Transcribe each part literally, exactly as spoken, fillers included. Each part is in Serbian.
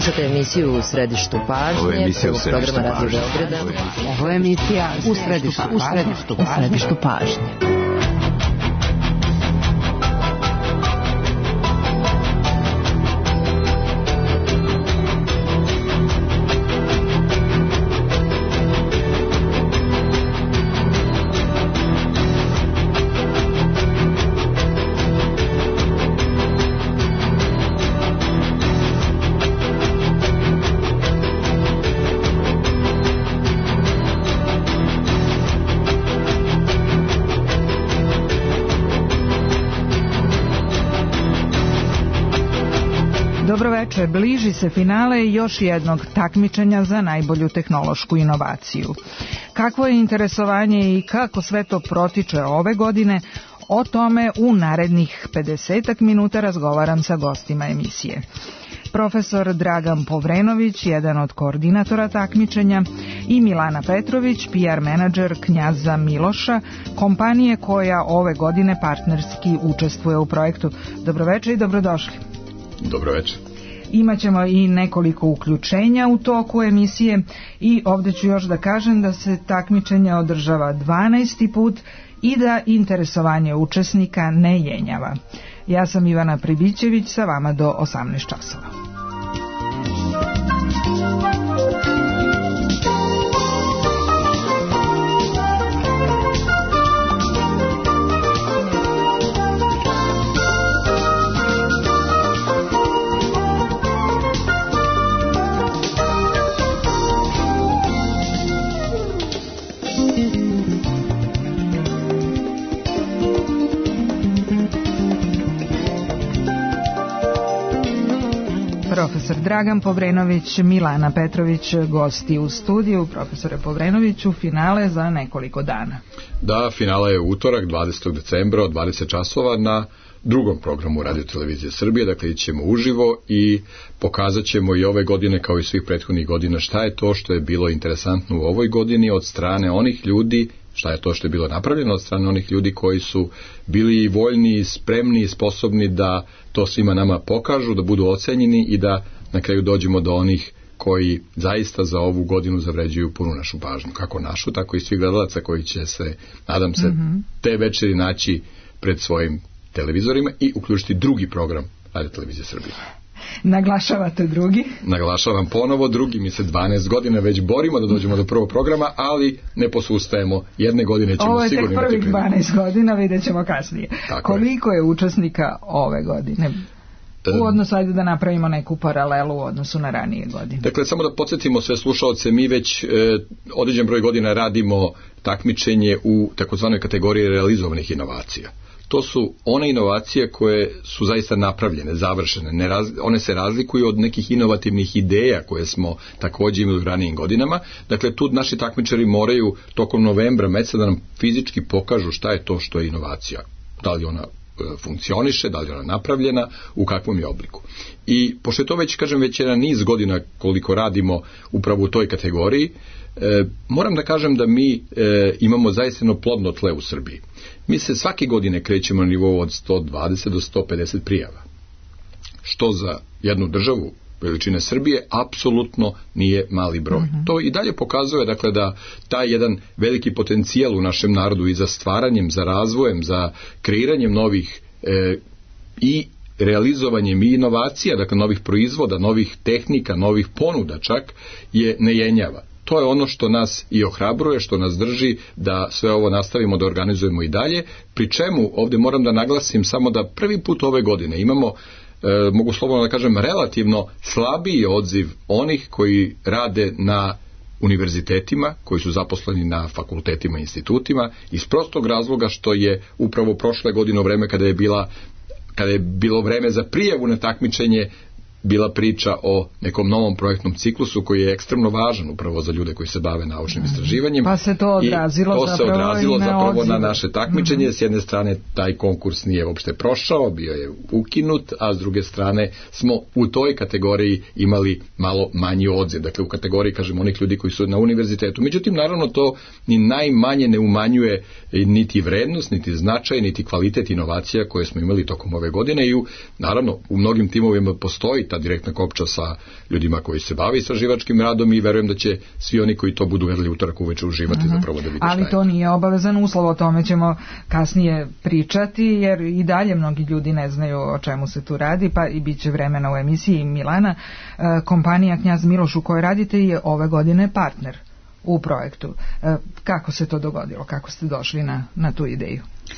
Slušate emisiju U središtu pažnje, prvog programa Radio Beograda. Ovo je emisija U središtu, u središtu, u središtu pažnje. Dobroveče, bliži se finale još jednog takmičenja za najbolju tehnološku inovaciju. Kakvo je interesovanje i kako sve to protiče ove godine, o tome u narednih pedesetak minuta razgovaram sa gostima emisije. Profesor Dragan Povrenović, jedan od koordinatora takmičenja, i Milana Petrović, P R menadžer Knjaza Miloša, kompanije koja ove godine partnerski učestvuje u projektu. Dobroveče i dobrodošli. Dobroveče. Imaćemo i nekoliko uključenja u toku emisije i ovdje ću još da kažem da se takmičenje održava dvanaesti put i da interesovanje učesnika ne jenjava. Ja sam Ivana Pribićević, sa vama do osamnaest časova. Profesor Dragan Povrenović, Milana Petrović, gosti u studiju. Profesore Povrenoviću, finale za nekoliko dana. Da, finale je utorak, dvadesetog decembra od dvadeset časova na drugom programu Radio Televizije Srbije, dakle ićemo uživo i pokazat ćemo i ove godine kao i svih prethodnih godina šta je to što je bilo interesantno u ovoj godini od strane onih ljudi, šta je to što je bilo napravljeno od strane onih ljudi koji su bili voljni, spremni i sposobni da to svima nama pokažu, da budu ocenjeni i da na kraju dođemo do onih koji zaista za ovu godinu zavređuju punu našu pažnju, kako našu, tako i svih gledalaca koji će se, nadam se, mm-hmm. te večeri naći pred svojim televizorima i uključiti drugi program Radio Televizije Srbije. Naglašavate drugi? Naglašavam ponovo drugi, mi se dvanaest godina već borimo da dođemo do prvog programa, ali ne posustajemo. Jedne godine ćemo ovo je sigurno tek prvih dvanaest godina, vidjet ćemo kasnije. Tako Koliko je. je učesnika ove godine? U odnosu, ajde da napravimo neku paralelu u odnosu na ranije godine. Dakle, samo da podsjetimo sve slušaoce, mi već e, određen broj godina radimo takmičenje u takozvanoj kategoriji realizovanih inovacija. To su one inovacije koje su zaista napravljene, završene. Ne raz, one se razlikuju od nekih inovativnih ideja koje smo također imali u ranijim godinama. Dakle, tu naši takmičari moraju tokom novembra meseca da nam fizički pokažu šta je to što je inovacija. Da li ona funkcioniše, da li je ona napravljena, u kakvom je obliku. I pošto je to već, kažem, već jedan niz godina koliko radimo upravo u toj kategoriji, e, moram da kažem da mi e, imamo zaista plodno tle u Srbiji. Mi se svake godine krećemo na nivou od sto dvadeset do sto pedeset prijava. Što za jednu državu veličine Srbije apsolutno nije mali broj. Mm-hmm. To i dalje pokazuje, dakle, da taj jedan veliki potencijal u našem narodu i za stvaranjem, za razvojem, za kreiranjem novih e, i realizovanjem i inovacija, dakle novih proizvoda, novih tehnika, novih ponuda čak, je nejenjava. To je ono što nas i ohrabruje, što nas drži da sve ovo nastavimo da organizujemo i dalje, pri čemu ovdje moram da naglasim samo da prvi put ove godine imamo, e, mogu slobodno da kažem, relativno slabiji odziv onih koji rade na univerzitetima, koji su zaposleni na fakultetima i institutima, iz prostog razloga što je upravo prošle godine u vreme kada je bila kada je bilo vreme za prijavu na takmičenje bila priča o nekom novom projektnom ciklusu koji je ekstremno važan upravo za ljude koji se bave naučnim istraživanjem. Pa se to odrazilo, I to zapravo, se odrazilo na, zapravo na naše takmičenje. Mm-hmm. S jedne strane taj konkurs nije uopšte prošao, bio je ukinut, a s druge strane smo u toj kategoriji imali malo manji odziv. Dakle, u kategoriji, kažem, onih ljudi koji su na univerzitetu. Međutim, naravno, to ni najmanje ne umanjuje niti vrednost, niti značaj, niti kvalitet inovacija koje smo imali tokom ove godine i u, naravno, u mnogim timovima postoji ta direktna kopča sa ljudima koji se bave istraživačkim radom i verujem da će svi oni koji to budu gledali utorak uveče uživati uh-huh. zapravo da vide šta je. Ali to nije obavezan uslov, o tome ćemo kasnije pričati, jer i dalje mnogi ljudi ne znaju o čemu se tu radi, pa i bit će vremena u emisiji. Milana, kompanija Knjaz Miloš u kojoj radite je ove godine partner u projektu. Kako se to dogodilo? Kako ste došli na, na tu ideju?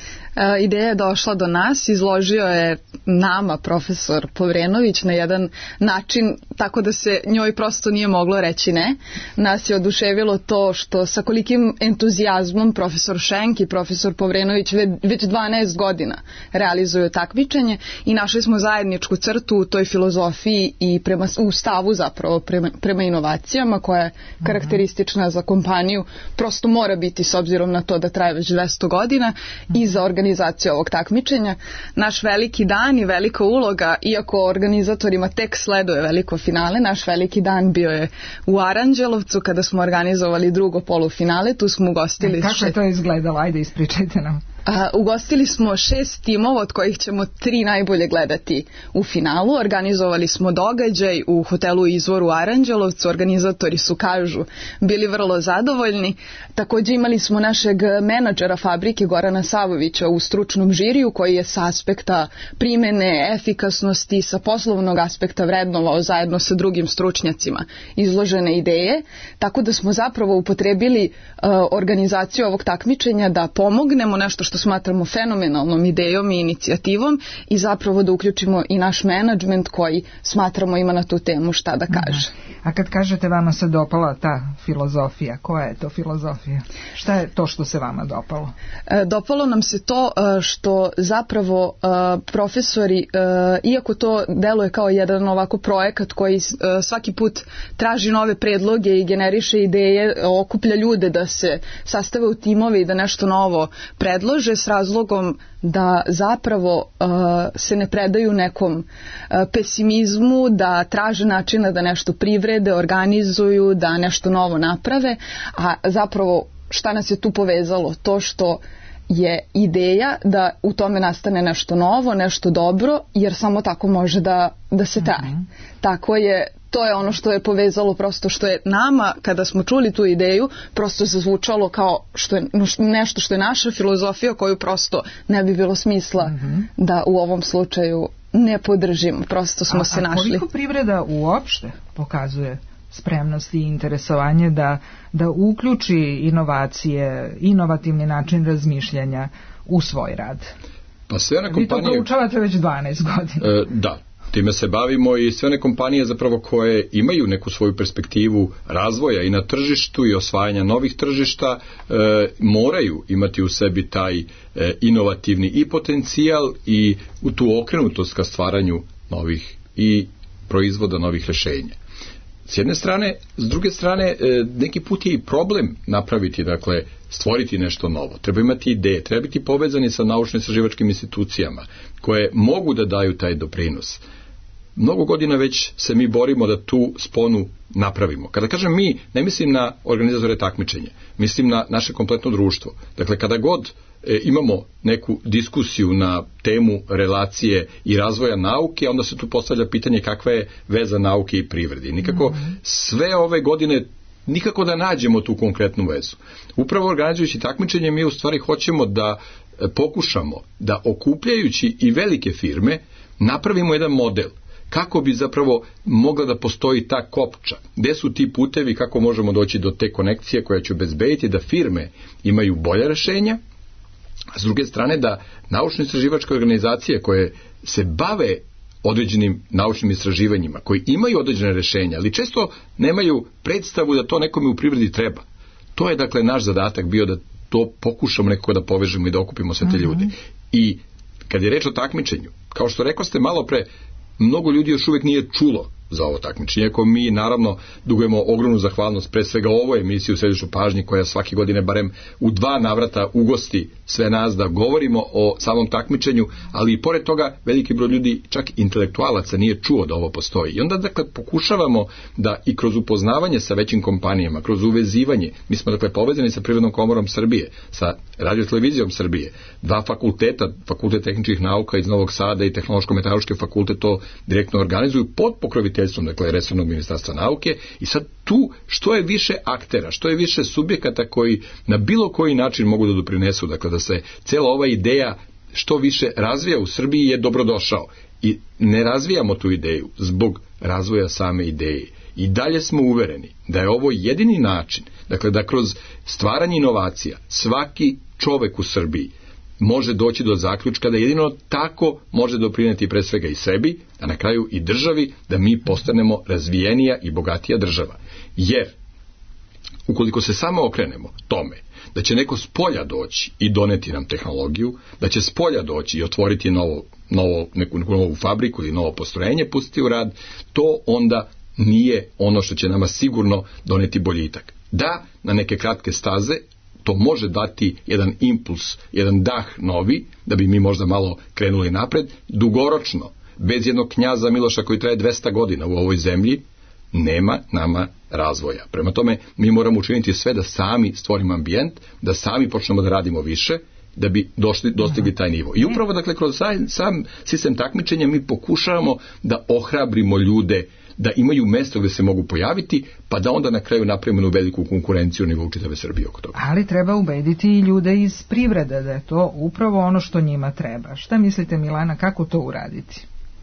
E, ideja je došla do nas, izložio je nama profesor Povrenović na jedan način tako da se njoj prosto nije moglo reći ne. Nas je oduševilo to što sa kolikim entuzijazmom profesor Šenk i profesor Povrenović već dvanaest godina realizuju takmičenje i našli smo zajedničku crtu u toj filozofiji i prema, u stavu zapravo prema, prema inovacijama koja je karakteristična za kompaniju, prosto mora biti s obzirom na to da traje već dvesta godina i za organizaciju ovog takmičenja. Naš veliki dan i velika uloga, iako organizatorima tek sleduje veliko finale, naš veliki dan bio je u Aranđelovcu kada smo organizovali drugo polufinale, tu smo ugostili... Kako je to izgledalo? Ajde, ispričajte nam. A, ugostili smo šest timova od kojih ćemo tri najbolje gledati u finalu. Organizovali smo događaj u hotelu Izvor u Aranđelovcu. Organizatori su, kažu, bili vrlo zadovoljni. Također imali smo našeg menadžera fabrike Gorana Savovića u stručnom žiriju koji je sa aspekta primene, efikasnosti, sa poslovnog aspekta vrednovao zajedno sa drugim stručnjacima izložene ideje. Tako da smo zapravo upotrebili uh, organizaciju ovog takmičenja da pomognemo nešto što smatramo fenomenalnom idejom i inicijativom i zapravo da uključimo i naš menadžment koji smatramo ima na tu temu šta da kaže. A kad kažete vama se dopala ta filozofija, koja je to filozofija? Šta je to što se vama dopalo? E, dopalo nam se to što zapravo e, profesori, e, iako to deluje kao jedan ovako projekat koji e, svaki put traži nove predloge i generiše ideje, okuplja ljude da se sastave u timove i da nešto novo predlože s razlogom da zapravo uh, se ne predaju nekom uh, pesimizmu, da traže načina da nešto privrede, organizuju, da nešto novo naprave, a zapravo šta nas je tu povezalo? To što je ideja da u tome nastane nešto novo, nešto dobro, jer samo tako može da, da se traje. Mm-hmm. Tako je, to je ono što je povezalo, prosto što je nama, kada smo čuli tu ideju, prosto zazvučalo kao što je nešto što je naša filozofija koju prosto ne bi bilo smisla mm-hmm. da u ovom slučaju ne podržimo. Prosto smo a, se a našli. A koliko privreda uopšte pokazuje spremnost i interesovanje da, da uključi inovacije, inovativni način razmišljanja u svoj rad? Pa sve one kompanije... Vi to proučavate već dvanaest godina. E, da. Time se bavimo i sve one kompanije zapravo koje imaju neku svoju perspektivu razvoja i na tržištu i osvajanja novih tržišta e, moraju imati u sebi taj e, inovativni i potencijal i u tu okrenutost ka stvaranju novih i proizvoda, novih rješenja. S jedne strane, s druge strane, e, neki put je i problem napraviti, dakle, stvoriti nešto novo. Treba imati ideje, treba biti povezani sa naučno-istraživačkim institucijama koje mogu da daju taj doprinos. Mnogo godina već se mi borimo da tu sponu napravimo. Kada kažem mi, ne mislim na organizatore takmičenja, mislim na naše kompletno društvo. Dakle, kada god e, imamo neku diskusiju na temu relacije i razvoja nauke, onda se tu postavlja pitanje kakva je veza nauke i privrede. Nikako mm-hmm. sve ove godine nikako da nađemo tu konkretnu vezu. Upravo organizujući takmičenje mi u stvari hoćemo da e, pokušamo da okupljajući i velike firme napravimo jedan model kako bi zapravo mogla da postoji ta kopča. Gde su ti putevi, kako možemo doći do te konekcije koja će obezbediti da firme imaju bolje rešenja, a s druge strane da naučno-istraživačke organizacije koje se bave određenim naučnim istraživanjima, koji imaju određene rešenja, ali često nemaju predstavu da to nekome u privredi treba. To je dakle naš zadatak bio da to pokušamo nekako da povežemo i da okupimo sve te ljude. I kad je reč o takmičenju, kao što rekao ste malo pre, mnogo ljudi još uvijek nije čulo za ovo takmičenje. Iako mi naravno dugujemo ogromnu zahvalnost pre svega ovoj emisiji u središtu pažnje koja svake godine barem u dva navrata ugosti sve nas da govorimo o samom takmičenju, ali i pored toga veliki broj ljudi, čak intelektualaca, nije čuo da ovo postoji. I onda dakle pokušavamo da i kroz upoznavanje sa većim kompanijama, kroz uvezivanje, mi smo dakle povezani sa Privrednom komorom Srbije, sa Radio-televizijom Srbije, dva fakulteta, Fakultet tehničkih nauka iz Novog Sada i Tehnološko-metalurški fakultet to direktno organizuju pod pokroviteljstvom, dakle, resornog ministarstva nauke, i sad tu što je više aktera, što je više subjekata koji na bilo koji način mogu da doprinesu, dakle, da se cijela ova ideja što više razvija u Srbiji je dobrodošao. I ne razvijamo tu ideju zbog razvoja same ideje. I dalje smo uvereni da je ovo jedini način, dakle, da kroz stvaranje inovacija svaki čovek u Srbiji može doći do zaključka da jedino tako može doprineti pre svega i sebi, a na kraju i državi, da mi postanemo razvijenija i bogatija država. Jer, ukoliko se samo okrenemo tome da će neko s polja doći i doneti nam tehnologiju, da će s polja doći i otvoriti novo, novo, neku, neku novu fabriku ili novo postrojenje, pustiti u rad, to onda nije ono što će nama sigurno doneti boljitak. Da, na neke kratke staze to može dati jedan impuls, jedan dah novi, da bi mi možda malo krenuli napred. Dugoročno, bez jednog knjaza Miloša koji traje dvesta godina u ovoj zemlji, nema nama razvoja. Prema tome, mi moramo učiniti sve da sami stvorimo ambijent, da sami počnemo da radimo više, da bi došli, dostigli taj nivo. I upravo, dakle, kroz sam sistem takmičenja mi pokušavamo da ohrabrimo ljude da imaju mesto gde se mogu pojaviti, pa da onda na kraju napravimo jednu veliku konkurenciju u nivou čitave Srbije oko toga. Ali treba ubediti i ljude iz privrede da je to upravo ono što njima treba. Šta mislite, Milana, kako to uraditi?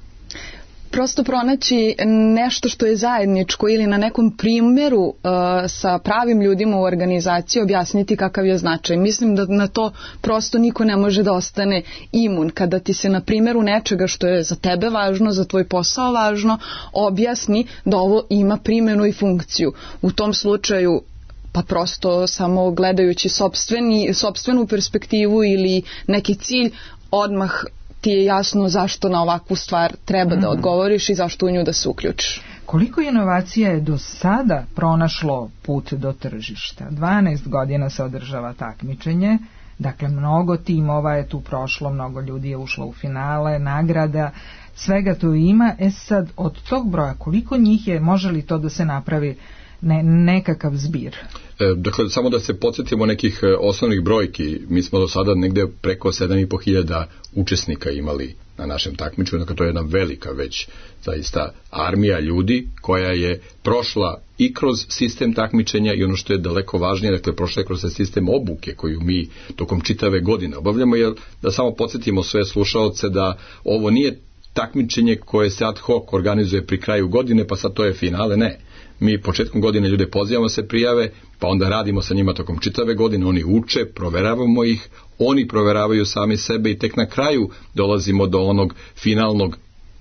Prosto pronaći nešto što je zajedničko ili na nekom primjeru uh, sa pravim ljudima u organizaciji objasniti kakav je značaj. Mislim da na to prosto niko ne može da ostane imun. Kada ti se na primjeru nečega što je za tebe važno, za tvoj posao važno, objasni da ovo ima primjenu i funkciju. U tom slučaju pa prosto samo gledajući sopstveni, sopstvenu perspektivu ili neki cilj, odmah ti je jasno zašto na ovakvu stvar treba da odgovoriš i zašto u nju da se uključiš. Koliko inovacija je do sada pronašlo put do tržišta? dvanaest godina se održava takmičenje, dakle mnogo timova je tu prošlo, mnogo ljudi je ušlo u finale, nagrada, svega tu ima. E sad, od tog broja, koliko njih je, može li to da se napravi ne, nekakav zbir? E, dakle, samo da se podsjetimo nekih e, osnovnih brojki, mi smo do sada negde preko sedam i po hiljada učesnika imali na našem takmičenju, dakle to je jedna velika već zaista armija ljudi koja je prošla i kroz sistem takmičenja i ono što je daleko važnije, dakle prošla je kroz sistem obuke koju mi tokom čitave godine obavljamo, jer da samo podsjetimo sve slušaoce da ovo nije takmičenje koje se ad hoc organizuje pri kraju godine, pa sad to je finale, ne. Mi početkom godine ljude pozivamo se prijave, pa onda radimo sa njima tokom čitave godine, oni uče, proveravamo ih, oni proveravaju sami sebe i tek na kraju dolazimo do onog finalnog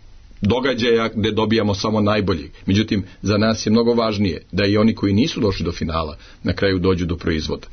događaja gde dobijamo samo najboljeg. Međutim, za nas je mnogo važnije da i oni koji nisu došli do finala na kraju dođu do proizvoda.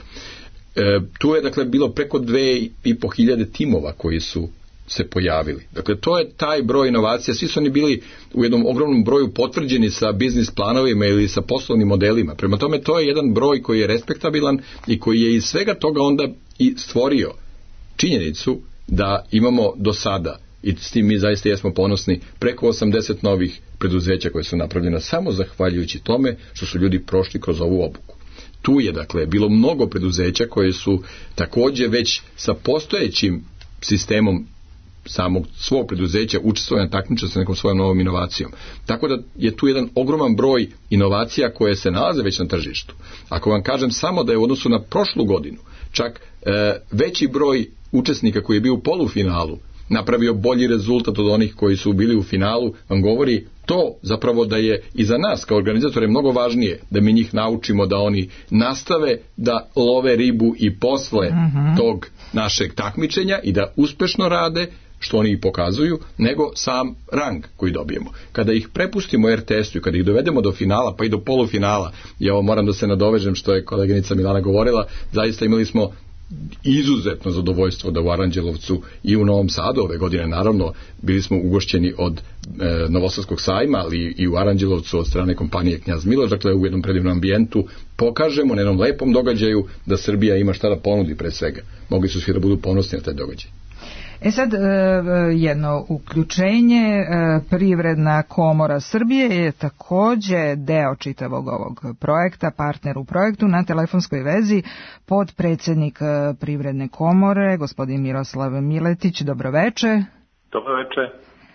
E, tu je dakle bilo preko dve i po hiljade timova koji su se pojavili. Dakle, to je taj broj inovacija. Svi su oni bili u jednom ogromnom broju potvrđeni sa biznis planovima ili sa poslovnim modelima. Prema tome, to je jedan broj koji je respektabilan i koji je iz svega toga onda i stvorio činjenicu da imamo do sada, i s tim mi zaista jesmo ponosni, preko osamdeset novih preduzeća koje su napravljena samo zahvaljujući tome što su ljudi prošli kroz ovu obuku. Tu je, dakle, bilo mnogo preduzeća koje su takođe već sa postojećim sistemom samog svog preduzeća učestvovanja na takmičenju sa nekom svojom novom inovacijom. Tako da je tu jedan ogroman broj inovacija koje se nalaze već na tržištu. Ako vam kažem samo da je u odnosu na prošlu godinu čak e, veći broj učesnika koji je bio u polufinalu napravio bolji rezultat od onih koji su bili u finalu, vam govori to zapravo da je i za nas kao organizatore mnogo važnije da mi njih naučimo da oni nastave da love ribu i posle uh-huh. tog našeg takmičenja i da uspešno rade, što oni i pokazuju, nego sam rang koji dobijemo. Kada ih prepustimo er te esu i kada ih dovedemo do finala, pa i do polufinala, ja ovo moram da se nadovežem što je koleginica Milana govorila, zaista imali smo izuzetno zadovoljstvo da u Aranđelovcu i u Novom Sadu ove godine, naravno, bili smo ugošćeni od e, Novosadskog sajma, ali i u Aranđelovcu od strane kompanije Knjaz Miloš, dakle u jednom predivnom ambijentu pokažemo na jednom lepom događaju da Srbija ima šta da ponudi pre svega. Mogli su svi da budu ponosni na taj događaj. E sad, jedno uključenje, Privredna komora Srbije je takođe deo čitavog ovog projekta, partner u projektu. Na telefonskoj vezi podpredsednik Privredne komore, gospodin Miroslav Miletić. Dobroveče. Dobroveče.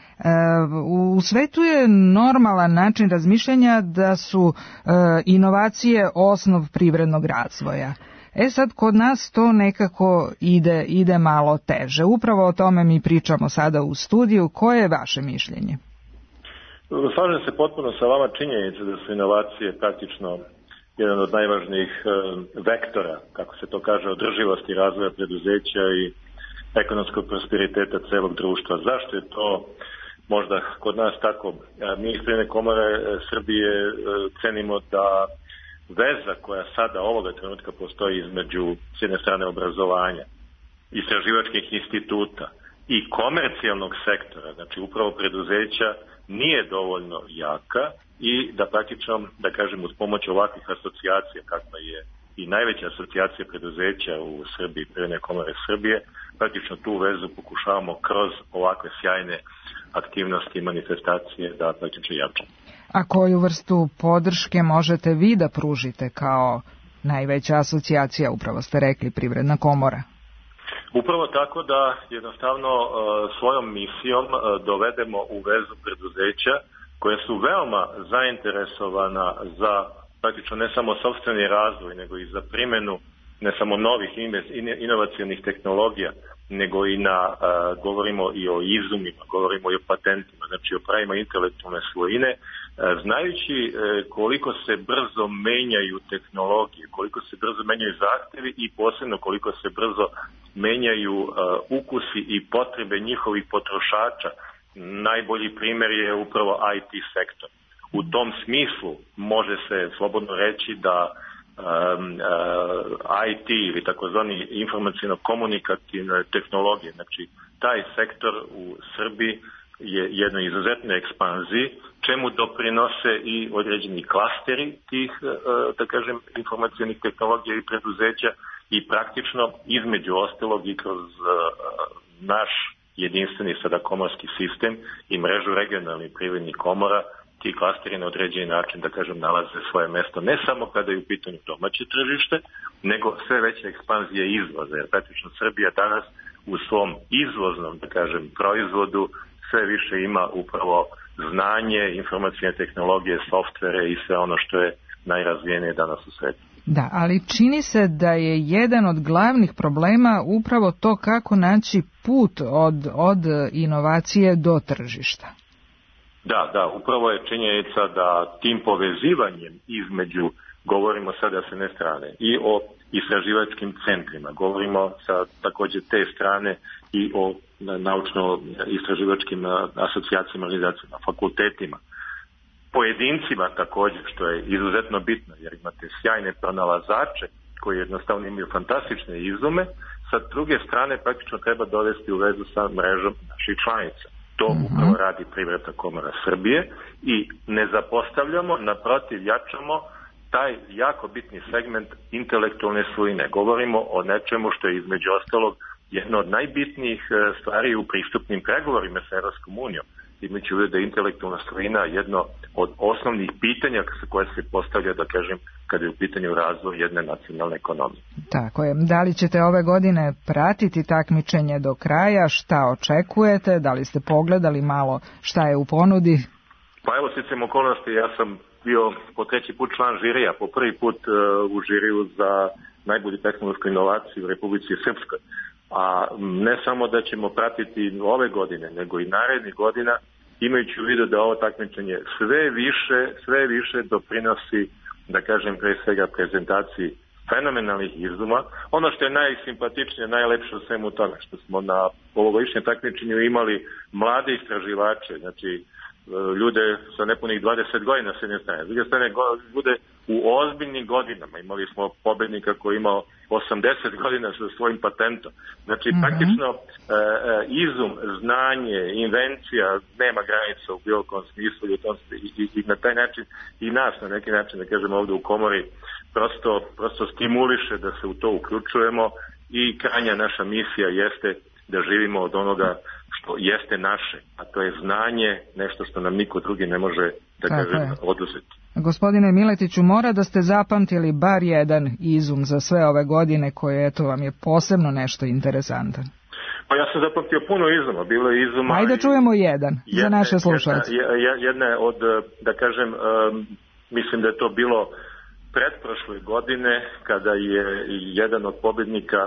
U svetu je normalan način razmišljanja da su inovacije osnov privrednog razvoja. E sad, kod nas to nekako ide, ide malo teže. Upravo o tome mi pričamo sada u studiju. Koje je vaše mišljenje? Slažem se potpuno sa vama, činjenica da su inovacije praktično jedan od najvažnijih vektora, kako se to kaže, održivosti razvoja preduzeća i ekonomskog prosperiteta celog društva. Zašto je to možda kod nas tako? Mi iz Privredne komore Srbije cenimo da veza koja sada ovoga trenutka postoji između s jedne strane obrazovanja, istraživačkih instituta i komercijalnog sektora, znači upravo preduzeća, nije dovoljno jaka i da praktično, da kažem, uz pomoć ovakvih asocijacija, kakva je i najveća asocijacija preduzeća u Srbiji, Privredne komore Srbije, praktično tu vezu pokušavamo kroz ovakve sjajne aktivnosti i manifestacije da praktično jačamo. A koju vrstu podrške možete vi da pružite kao najveća asocijacija, upravo ste rekli, Privredna komora? Upravo tako da jednostavno svojom misijom dovedemo u vezu preduzeća koje su veoma zainteresovana za praktično ne samo sopstveni razvoj, nego i za primjenu ne samo novih inovacionih tehnologija, nego i na, govorimo i o izumima, govorimo i o patentima, znači o pravima intelektualne svojine, znajući koliko se brzo menjaju tehnologije, koliko se brzo menjaju zahtevi i posebno koliko se brzo menjaju ukusi i potrebe njihovih potrošača. Najbolji primjer je upravo I T sektor. U tom smislu može se slobodno reći da um, uh, I T ili takozvani informacijno-komunikativne tehnologije, znači taj sektor u Srbiji je jednoj izuzetnoj ekspanziji, čemu doprinose i određeni klasteri tih, da kažem, informacijonih tehnologija i preduzeća i praktično između ostalog i kroz naš jedinstveni sada komorski sistem i mrežu regionalnih privrednih komora, ti klasteri na određeni način, da kažem, nalaze svoje mesto ne samo kada je u pitanju domaće tržište, nego sve veća ekspanzija izvoza, jer praktično Srbija danas u svom izvoznom, da kažem, proizvodu sve više ima upravo znanje, informacijne tehnologije, softvere i sve ono što je najrazvijenije danas u svijetu. Da, ali čini se da je jedan od glavnih problema upravo to kako naći put od, od inovacije do tržišta. Da, da, upravo je činjenica da tim povezivanjem između, govorimo sada sa jedne strane i o istraživačkim centrima, govorimo sa također te strane i o naučno-istraživačkim asocijacijama, organizacijama, fakultetima, pojedincima također, što je izuzetno bitno, jer imate sjajne pronalazače koji jednostavno imaju fantastične izume, sa druge strane praktično treba dovesti u vezu sa mrežom naših članica. To uh-huh. upravo radi Privredna komora Srbije i ne zapostavljamo, naprotiv jačamo taj jako bitni segment intelektualne svojine. Govorimo o nečemu što je između ostalog jedna od najbitnijih stvari u pristupnim pregovorima sa Evropskom unijom. Imajući u vidu da je intelektualna svojina jedno od osnovnih pitanja koje se postavlja, da kažem, kada je u pitanju razvoj jedne nacionalne ekonomije. Tako je. Da li ćete ove godine pratiti takmičenje do kraja? Šta očekujete? Da li ste pogledali malo šta je u ponudi? Pa evo, sticam okolnosti, ja sam bio po treći put član žirija, po prvi put uh, u žiriju za najbolju tehnološku inovaciju u Republici Srpskoj. A ne samo da ćemo pratiti ove godine, nego i narednih godina, imajući u vidu da ovo takmičenje sve više, sve više doprinosi, da kažem, pre svega prezentaciji fenomenalnih izuma. Ono što je najsimpatičnije, najlepše u svemu tome, što smo na ovogodišnjem takmičenju imali mlade istraživače, znači ljude sa nepunih dvadeset godina s jedne strane. S druge strane, ljude u ozbiljnim godinama. Imali smo pobednika koji je imao osamdeset godina sa svojim patentom. Znači, mm-hmm. praktično e, izum, znanje, invencija nema granica u bilo kom smislu i, tom, i, i, i na taj način i nas na neki način, da kažemo ovde u komori, prosto, prosto stimuliše da se u to uključujemo i krajnja naša misija jeste da živimo od onoga što jeste naše, a to je znanje, nešto što nam niko drugi ne može, da kažem, oduzeti. Gospodine Miletiću, mora da ste zapamtili bar jedan izum za sve ove godine koje, eto, vam je posebno nešto interesantan. Pa ja sam zapamtio puno izuma, bilo je izuma... Ajde čujemo jedan, jedne, za naše slušalce. Jedna, jedna od, da kažem, um, mislim da je to bilo pretprošle godine, kada je jedan od pobednika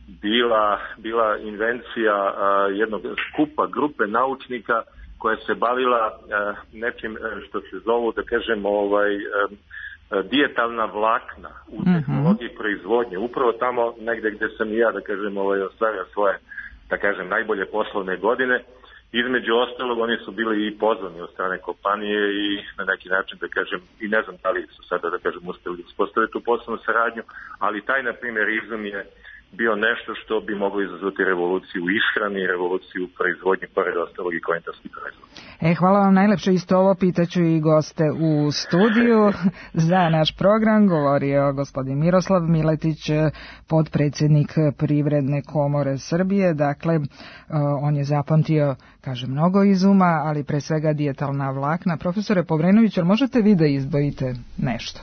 bila, bila invencija uh, jednog skupa grupe naučnika koja se bavila uh, nečim što se zovu, da kažem, ovaj, um, dijetalna vlakna u tehnologiji mm-hmm. proizvodnje. Upravo tamo negde gde sam i ja, da kažem, ovaj, ostvario svoje, da kažem, najbolje poslovne godine. Između ostalog, oni su bili i pozvani od strane kompanije i na neki način, da kažem, i ne znam da li su sada, da kažem, uspeli uspostaviti tu poslovnu saradnju, ali taj, na primjer, izum je bio nešto što bi moglo izazvati revoluciju u ishrani, revoluciju u proizvodnji, pored ostalog i konditorskih proizvoda. E, hvala vam najlepše, isto ovo pitaću i goste u studiju. Za naš program govorio gospodin Miroslav Miletić, podpredsjednik Privredne komore Srbije. Dakle, on je zapamtio, kaže, mnogo izuma, ali pre svega dijetalna vlakna. Profesore Povrenović, ali možete vi da izdvojite nešto?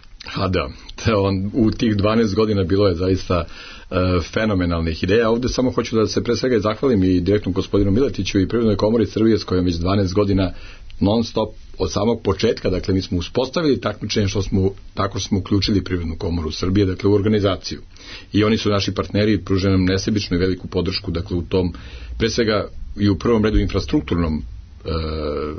A da, on, u tih dvanaest godina bilo je zaista uh, fenomenalnih ideja. Ovdje samo hoću da se pre svega zahvalim i direktnom gospodinu Miletiću i Privrednoj komori Srbije s kojom već dvanaest godina non stop od samog početka, dakle mi smo uspostavili takmičenje što smo, tako smo uključili Privrednu komoru Srbije, dakle u organizaciju. I oni su naši partneri i pružaju nam nesebičnu i veliku podršku, dakle u tom, pre svega i u prvom redu infrastrukturnom uh,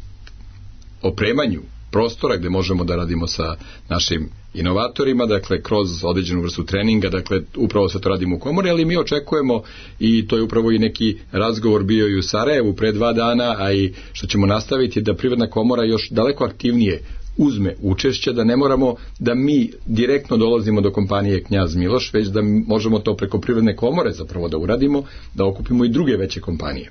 opremanju prostora gdje možemo da radimo sa našim inovatorima, dakle kroz određenu vrstu treninga, dakle upravo se to radimo u komori, ali mi očekujemo, i to je upravo i neki razgovor bio i u Sarajevu pre dva dana, a i što ćemo nastaviti, da Privredna komora još daleko aktivnije uzme učešće, da ne moramo da mi direktno dolazimo do kompanije Knjaz Miloš, već da možemo to preko Privredne komore zapravo da uradimo, da okupimo i druge veće kompanije.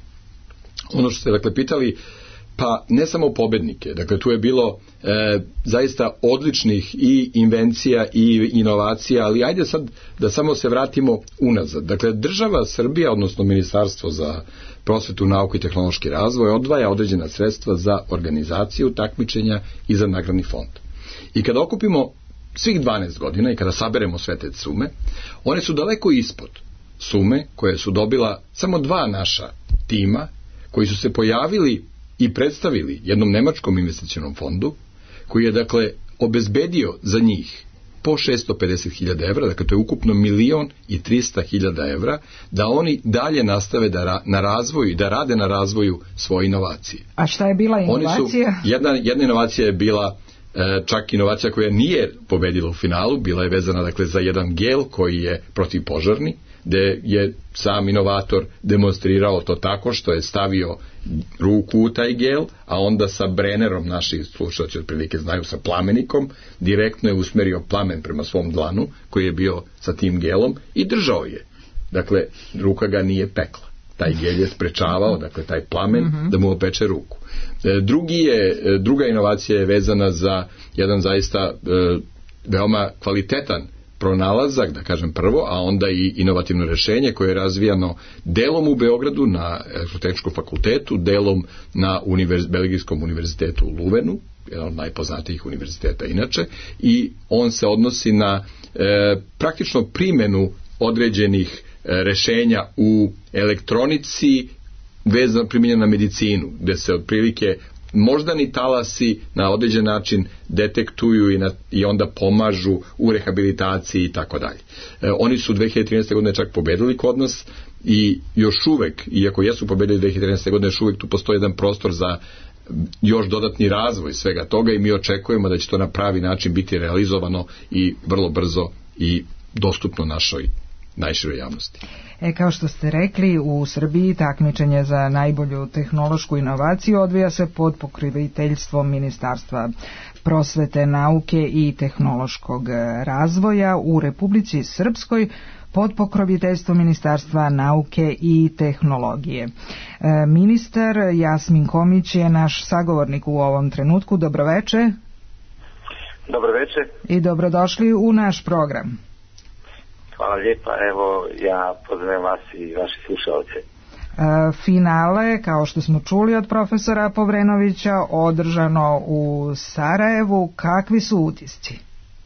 Ono što ste dakle pitali, pa ne samo pobednike, dakle tu je bilo e, zaista odličnih i invencija i inovacija, ali ajde sad da samo se vratimo unazad. Dakle, država Srbija, odnosno Ministarstvo za prosvetu, nauku i tehnološki razvoj odvaja određena sredstva za organizaciju takmičenja i za nagradni fond. I kada okupimo svih dvanaest godina i kada saberemo sve te sume, one su daleko ispod sume koje su dobila samo dva naša tima koji su se pojavili i predstavili jednom nemačkom investicionom fondu koji je dakle obezbedio za njih po šesto pedeset hiljada evra, dakle to je ukupno milion i trista hiljada evra, da oni dalje nastave da ra, na razvoju, da rade na razvoju svoje inovacije. A šta je bila inovacija? Oni su, jedna, jedna inovacija je bila e, čak inovacija koja nije pobedila u finalu, bila je vezana dakle za jedan gel koji je protivpožarni, gde je sam inovator demonstrirao to tako što je stavio ruku u taj gel, a onda sa brenerom, naši slušalci otprilike znaju, sa plamenikom, direktno je usmerio plamen prema svom dlanu koji je bio sa tim gelom i držao je. Dakle, ruka ga nije pekla. Taj gel je sprečavao, dakle, taj plamen mm-hmm. da mu opeče ruku. E, drugi je, druga inovacija je vezana za jedan zaista e, veoma kvalitetan pronalazak, da kažem prvo, a onda i inovativno rješenje koje je razvijano delom u Beogradu na Elektrotehničkom fakultetu, delom na univerz, Belgijskom univerzitetu u Luvenu, jedan od najpoznatijih univerziteta inače, i on se odnosi na e, praktično primjenu određenih e, rješenja u elektronici vezano primjenjeno na medicinu, gde se otprilike moždani talasi na određen način detektuju i, na, i onda pomažu u rehabilitaciji i tako dalje. E, oni su dve hiljade trinaeste. godine čak pobedili kod nas i još uvek, iako jesu pobedili dve hiljade trinaeste. godine, još uvek tu postoji jedan prostor za još dodatni razvoj svega toga i mi očekujemo da će to na pravi način biti realizovano i vrlo brzo i dostupno našoj najširoj javnosti. E, kao što ste rekli, u Srbiji takmičenje za najbolju tehnološku inovaciju odvija se pod pokroviteljstvom Ministarstva prosvete, nauke i tehnološkog razvoja. U Republici Srpskoj pod pokroviteljstvom Ministarstva nauke i tehnologije. E, ministar Jasmin Komić je naš sagovornik u ovom trenutku. Dobroveče. Dobroveče. I dobrodošli u naš program. Hvala lijepa, evo ja pozdravljam vas i vaše slušalce. E, finale, kao što smo čuli od profesora Povrenovića, održano u Sarajevu. Kakvi su utisci?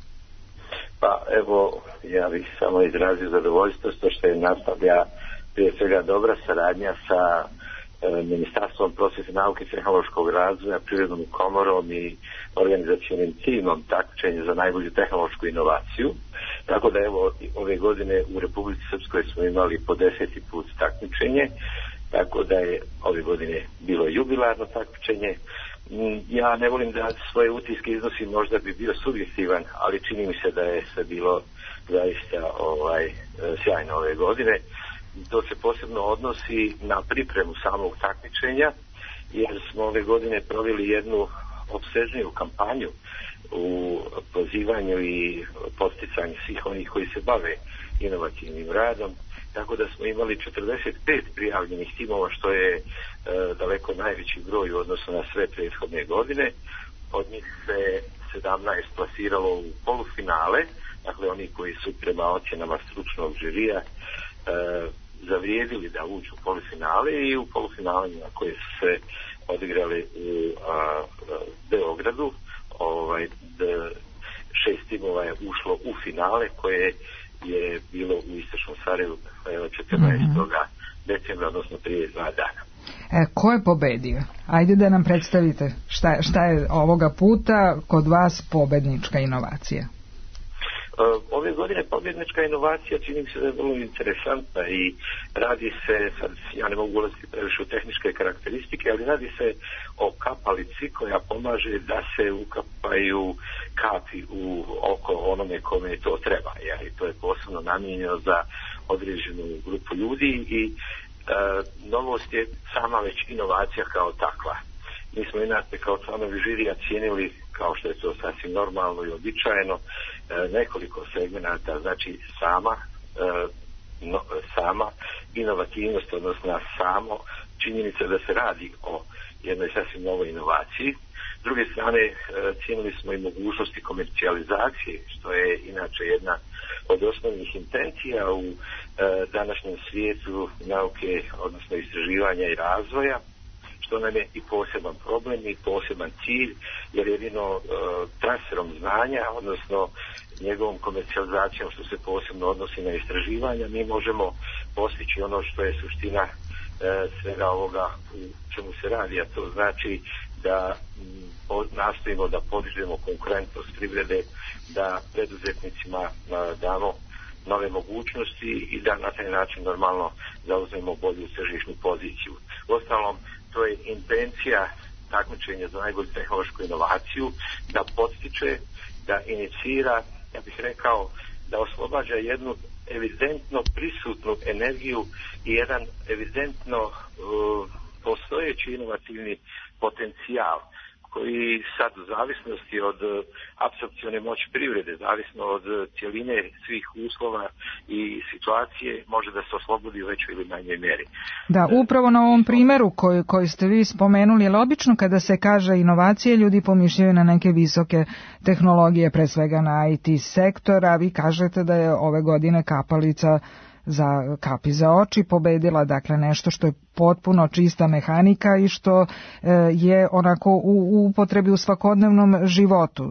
Pa evo, ja bih samo izrazio zadovoljstvo što je nastavlja prije svega dobra saradnja sa e, Ministarstvom prosvete, nauke i tehnološkog razvoja, Privrednom komorom i organizacionim timom takmičenja za najbolju tehnološku inovaciju. Tako da evo ove godine u Republici Srpskoj smo imali po deseti put takmičenje, tako da je ove godine bilo jubilarno takmičenje. Ja ne volim da svoje utiske iznosim, možda bi bio subjektivan, ali čini mi se da je sve bilo zaista ovaj, sjajno ove godine. To se posebno odnosi na pripremu samog takmičenja, jer smo ove godine proveli jednu opsežniju kampanju u pozivanju i podsticanju svih onih koji se bave inovativnim radom, tako da smo imali četrdeset pet prijavljenih timova, što je e, daleko najveći broj u odnosu na sve prethodne godine. Od njih se sedamnaest plasiralo u polufinale, dakle oni koji su prema ocjenama stručnog žirija e, zavrijedili da uđu u polufinale, i u polufinalima koje su se odigrali u a, a, Beogradu, ovaj, d, šest timova je ušlo u finale koje je bilo u istočnom Sarajevu četrnaestog decembra, odnosno prije dva dana. E, ko je pobedio? Ajde da nam predstavite šta, šta je ovoga puta kod vas pobednička inovacija. Ove godine pobjednička inovacija čini mi se da je vrlo interesantna i radi se, sad ja ne mogu ulaziti previše u tehničke karakteristike, ali radi se o kapalici koja pomaže da se ukapaju kapi u oko onome kome to treba. Jer to je posebno namijenjeno za određenu grupu ljudi i e, novost je sama već inovacija kao takva. Mi smo inače kao članovi žirija cijenili, kao što je to sasvim normalno i običajeno, nekoliko segmenata, znači sama e, no, sama inovativnost, odnosno samo činjenica da se radi o jednoj sasvim novoj inovaciji. S druge strane, e, cijenili smo i mogućnosti komercijalizacije, što je inače jedna od osnovnih intencija u e, današnjem svijetu nauke, odnosno istraživanja i razvoja, što nam je i poseban problem i poseban cilj, jer jedino e, transferom znanja, odnosno njegovom komercijalizacijom, što se posebno odnosi na istraživanja, mi možemo postići ono što je suština e, svega ovoga u čemu se radi, a to znači da m, po, nastojimo da podižemo konkurentnost privrede, da preduzetnicima a, damo nove mogućnosti i da na taj način normalno zauzmemo bolju tržišnu poziciju. Uostalom, to je intencija takmičenja za najbolju tehnološku inovaciju, da podstiče, da inicira, ja bih rekao, da oslobađa jednu evidentno prisutnu energiju i jedan evidentno uh, postojeći inovativni potencijal, koji sad u zavisnosti od apsorpcione moći privrede, zavisno od cjeline svih uslova i situacije, može da se oslobodi u većoj ili manjoj mjeri. Da, upravo na ovom primjeru koji, koji ste vi spomenuli, je obično kada se kaže inovacije, ljudi pomišljaju na neke visoke tehnologije, pre svega na I T sektor, a vi kažete da je ove godine kapalica za kapi za oči pobedila, dakle nešto što je potpuno čista mehanika i što e, je onako u, u upotrebi u svakodnevnom životu.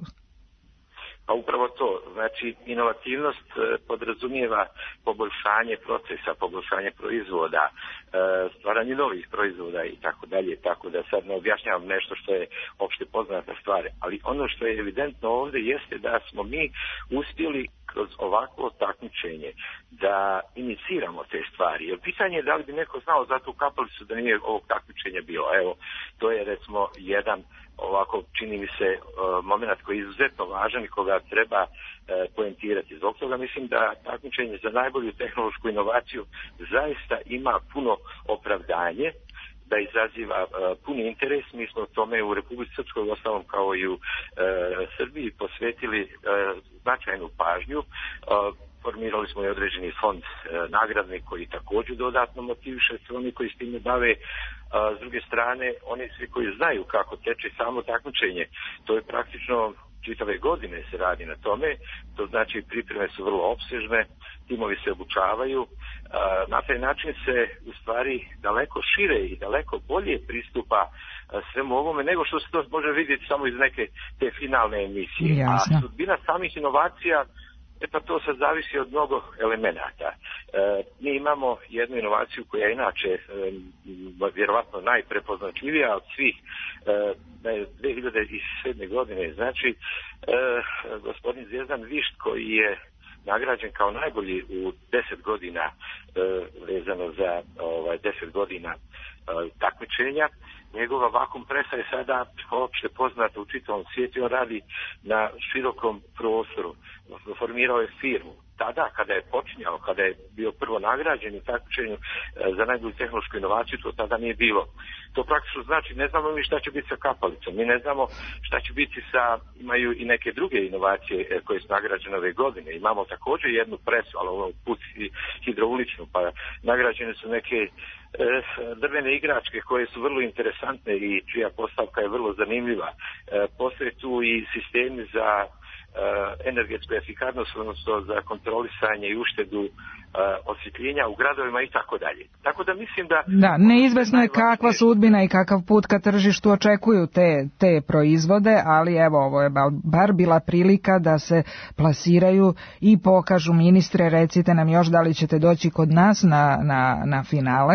Pa upravo to, znači inovativnost e, podrazumijeva poboljšanje procesa, poboljšanje proizvoda, e, stvaranje novih proizvoda i tako dalje, tako da sad ne objašnjavam nešto što je opšte poznata stvar, ali ono što je evidentno ovdje jeste da smo mi uspjeli kroz ovakvo takmičenje da iniciramo te stvari. Jer pitanje je da li bi neko znao za tu kapalicu da nije ovog takmičenja bilo. Evo, to je recimo jedan ovako čini mi se moment koji je izuzetno važan i koga treba poentirati. Zbog toga mislim da takmičenje za najbolju tehnološku inovaciju zaista ima puno opravdanje, da izaziva uh, puni interes. Mi smo tome u Republici Srpskoj, ostalom kao i u uh, Srbiji, posvetili uh, značajnu pažnju. Uh, formirali smo i određeni fond uh, nagradni koji također dodatno motiviše sve oni koji s time bave. Uh, s druge strane, oni svi koji znaju kako teče samo takmičenje, to je praktično čitave godine se radi na tome, to znači pripreme su vrlo opsežne, timovi se obučavaju, na taj način se u stvari daleko šire i daleko bolje pristupa svemu ovome nego što se to može vidjeti samo iz neke te finalne emisije. Jasno. A sudbina samih inovacija, e pa to sad zavisi od mnogo elemenata. E, mi imamo jednu inovaciju koja je inače e, vjerovatno najprepoznatljivija od svih e, dvije hiljade sedme. godine. Znači, e, gospodin Zvijezdan Višt koji je nagrađen kao najbolji u deset godina e, vezano za ovaj, deset godina e, takmičenja. Njegova vakum presa je sada opšte poznata u čitavom svijetu. On radi na širokom prostoru. Formirao je firmu. Tada, kada je počinjao, kada je bio prvo nagrađen u takmičenju za najbolju tehnološku inovaciju, to tada nije bilo. To praktično znači, ne znamo mi šta će biti sa kapalicom, mi ne znamo šta će biti sa, imaju i neke druge inovacije koje su nagrađene ove godine. Imamo također jednu presu, ali ovo put hidrouličnu, pa nagrađene su neke e, drvene igračke koje su vrlo interesantne i čija postavka je vrlo zanimljiva. E, postoje tu i sistemi za energetsku efikasnost, odnosno za kontrolisanje i uštedu uh, osvjetljenja u gradovima i tako dalje. Tako da mislim da... Da, neizvesno je kakva sudbina i kakav put ka tržištu očekuju te, te proizvode, ali evo, ovo je bar bila prilika da se plasiraju i pokažu. Ministre, recite nam još da li ćete doći kod nas na, na, na finale?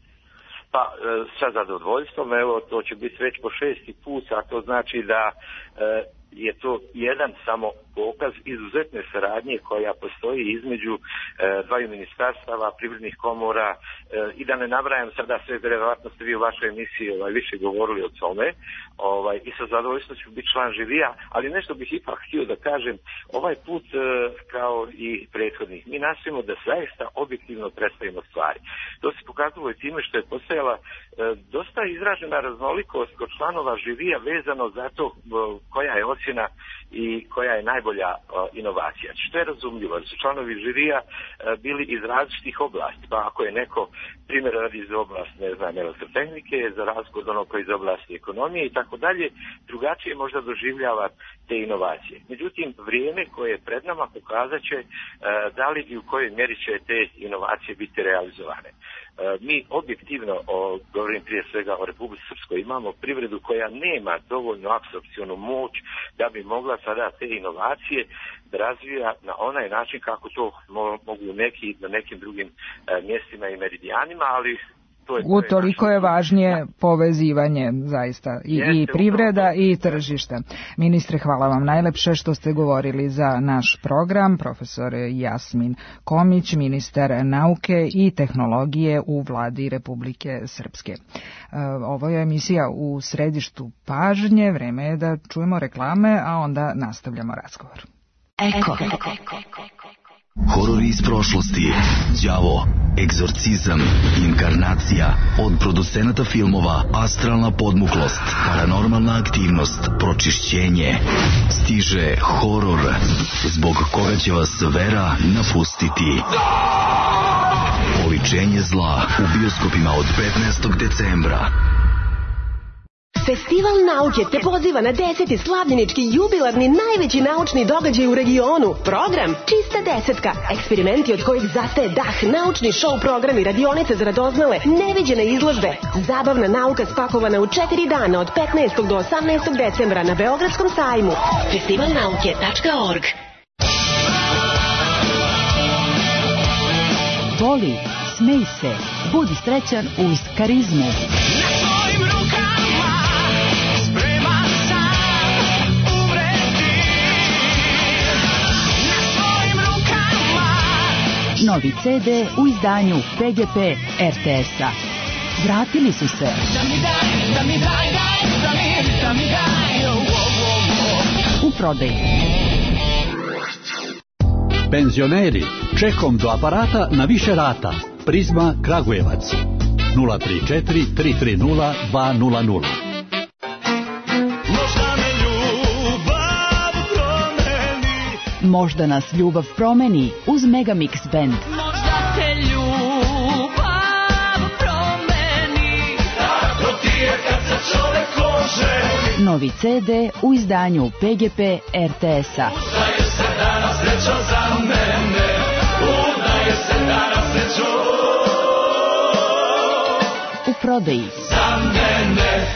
Pa, sa zadovoljstvom, evo, to će biti već po šesti put, a to znači da uh, je to jedan samo dokaz izuzetne saradnje koja postoji između e, dvaju ministarstava, privrednih komora e, i da ne nabrajam sada sve, vjerovatno ste vi u vašoj emisiji ovaj, više govorili o tome ovaj, i sa zadovoljstvom ću biti član žirija, ali nešto bih ipak htio da kažem, ovaj put e, kao i prethodnih, mi nastojimo da zaista objektivno predstavimo stvari. To se pokazalo i time što je postojala e, dosta izražena raznolikost kod članova žirija vezano za to e, koja je ocjena i koja je najbolja uh, inovacija. Što je razumljivo, da su članovi žirija uh, bili iz različitih oblasti, pa ako je neko primjer radi iz oblasti, ne znam, elektrotehnike, za razliku od onog koji iz oblasti ekonomije i tako dalje, drugačije možda doživljava te inovacije. Međutim, vrijeme koje je pred nama pokazat će uh, da li i u kojoj mjeri će te inovacije biti realizovane. Mi objektivno, o, govorim prije svega o Republici Srpskoj, imamo privredu koja nema dovoljnu apsorpcionu moć da bi mogla sada te inovacije da razvija na onaj način kako to mogu neki na nekim drugim e, mjestima i meridijanima, ali to je... Utoliko je važnije povezivanje zaista i, i privreda i tržište. Ministre, hvala vam najlepše što ste govorili za naš program. Profesor Jasmin Komić, ministar nauke i tehnologije u Vladi Republike Srpske. Ovo je emisija U središtu pažnje. Vreme je da čujemo reklame, a onda nastavljamo razgovor. Eko. Horori iz prošlosti, đavo, egzorcizam, inkarnacija, od producenata filmova Astralna podmuklost, Paranormalna aktivnost, Pročišćenje. Stiže horor, zbog koga će vas vera napustiti. Oličenje zla u bioskopima od petnaestog decembra. Festival nauke te poziva na deseti slavljenički jubilarni najveći naučni događaj u regionu. Program Čista desetka. Eksperimenti od kojih zastaje dah, naučni show programi, radionice za radoznale, neviđene izložbe. Zabavna nauka spakovana u četiri dana od petnaestog do osamnaestog decembra na Beogradskom sajmu. festival nauke tačka org. Voli, smej se, budi srećan uz karizmu. Novi ce de u izdanju P G P R T S-a. Vratili su se. U prodaji. Penzioneri, čekom do aparata na više rata. Prizma Kragujevac. nula tri četiri tri tri nula dva nula nula. Možda nas ljubav promeni uz Megamix Band. Možda te ljubav promeni, tako ti je kad se čovek oženi. Novi ce de u izdanju P G P R T S-a. Udaje se danas srećo za mene, udaje se danas srećo u prodaji. Za mene.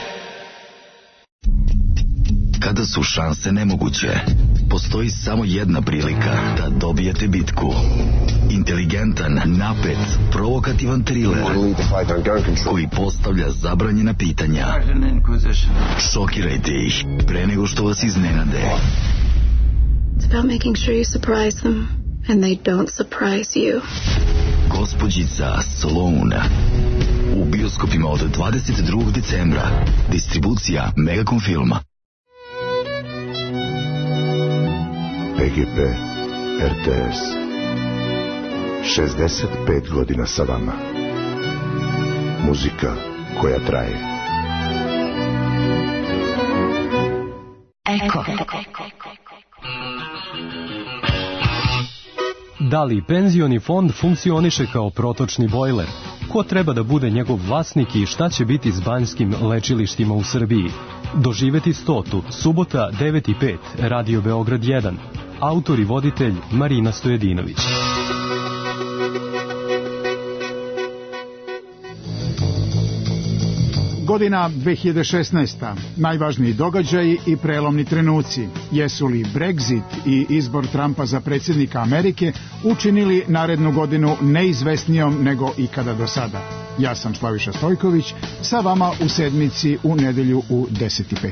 Kada su šanse nemoguće, postoji samo jedna prilika da dobijete bitku. Inteligentan, napet, provokativan thriller koji postavlja zabranjena pitanja. Šokirajte ih pre nego što vas iznenade. It's about making sure you surprise them and they don't surprise you. Gospođica Sloane. U bioskopima od dvadeset drugog decembra. Distribucija Megacom filma. P G P R T S. šezdeset pet godina sa vama. Muzika koja traje. Eko. Da li penzioni fond funkcioniše kao protočni bojler? Ko treba da bude njegov vlasnik i šta će biti s banjskim lečilištima u Srbiji? Doživeti stotu, subota devet i pet, Radio Beograd jedan. Autor i voditelj Marina Stojedinović. Godina dve hiljade šesnaesta. Najvažniji događaji i prelomni trenuci. Jesu li Brexit i izbor Trumpa za predsjednika Amerike učinili narednu godinu neizvesnijom nego ikada do sada? Ja sam Slaviša Stojković, sa vama u sedmici u nedelju u deset i pet.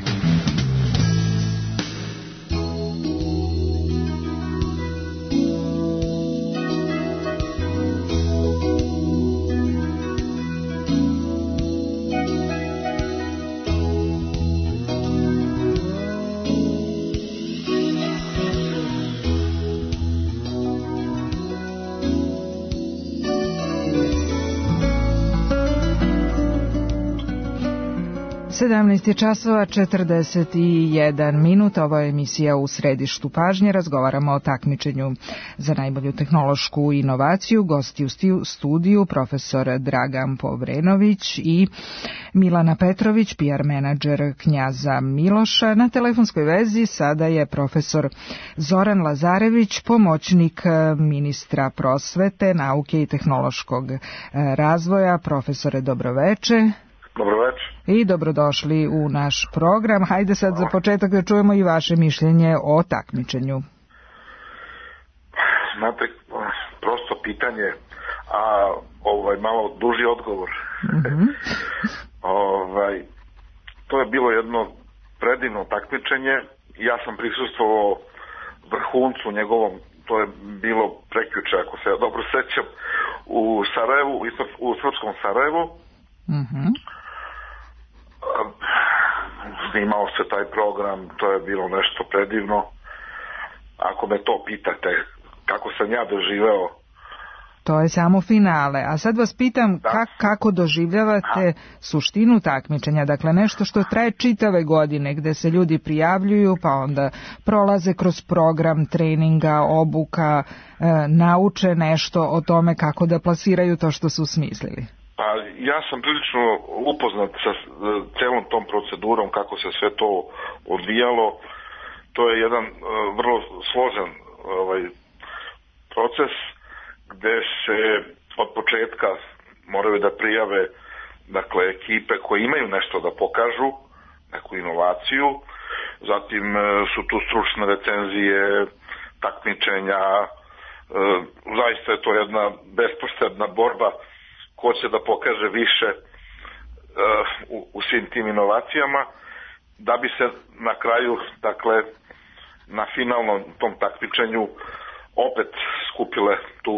sedamnaest časova četrdeset jedan minut. Ovo je emisija U središtu pažnje. Razgovaramo o takmičenju za najbolju tehnološku inovaciju. Gosti u studiju profesor Dragan Povrenović i Milana Petrović, P R menadžer Knjaza Miloša. Na telefonskoj vezi sada je profesor Zoran Lazarević, pomoćnik ministra prosvete, nauke i tehnološkog razvoja. Profesore, dobroveče. Dobroveče. I dobrodošli u naš program. Hajde sad za početak da čujemo i vaše mišljenje o takmičenju. Znate, prosto pitanje, a ovaj malo duži odgovor. Mm-hmm. ovaj, to je bilo jedno predivno takmičenje. Ja sam prisustvovao vrhuncu njegovom, to je bilo prekjuče, ako se ja dobro sećam, u Sarajevu, u srpskom Sarajevu. Mhm. Snimao se taj program, to je bilo nešto predivno. Ako me to pitate, kako sam ja doživeo... To je samo finale. A sad vas pitam kak, kako doživljavate Aha. suštinu takmičenja. Dakle, nešto što traje čitave godine, gde se ljudi prijavljuju, pa onda prolaze kroz program treninga, obuka, e, nauče nešto o tome kako da plasiraju to što su smislili. Pa ja sam prilično upoznat sa celom tom procedurom, kako se sve to odvijalo. To je jedan uh, vrlo složen ovaj, proces gde se od početka moraju da prijave dakle, ekipe koje imaju nešto da pokažu, neku inovaciju. Zatim uh, su tu stručne recenzije, takmičenja. Uh, zaista je to jedna bespoštedna borba ko će da pokaže više uh, u, u svim tim inovacijama, da bi se na kraju, dakle, na finalnom tom takmičenju opet skupile tu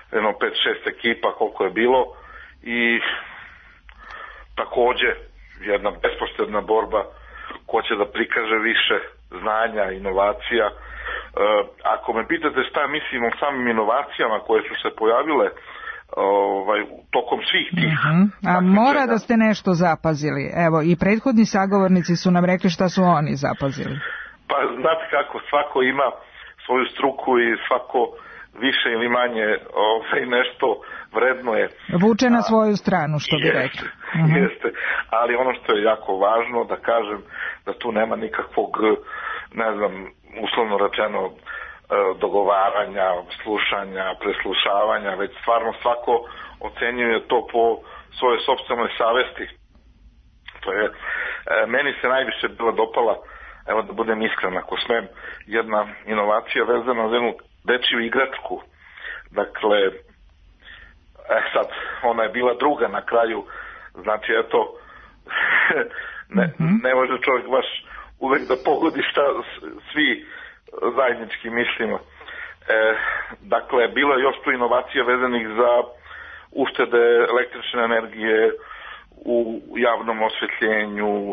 jedno pet šest ekipa koliko je bilo i takođe jedna bespoštedna borba ko će da prikaže više znanja, inovacija. E, ako me pitate šta mislim o samim inovacijama koje su se pojavile ovaj, tokom svih tih... Uh-huh. A mora da ste nešto zapazili. Evo, i prethodni sagovornici su nam rekli šta su oni zapazili. Pa znate kako, svako ima svoju struku i svako više ili manje ovaj, nešto vredno je. Vuče na svoju stranu, što bi jeste, rekli. Uh-huh. Jeste, ali ono što je jako važno da kažem da tu nema nikakvog, ne znam, uslovno rečeno dogovaranja, slušanja, preslušavanja, već stvarno svako ocenjuje to po svojoj sopstvenoj savesti. To je, meni se najviše bila dopala, evo da budem iskren ako smem, jedna inovacija vezana za jednu dečiju igračku. Dakle, e sad, ona je bila druga na kraju, znači eto, ne, ne može čovjek baš uvek da pogodi šta svi zajednički mislimo. E, dakle, bilo je još tu inovacija vezanih za uštede električne energije u javnom osvetljenju e,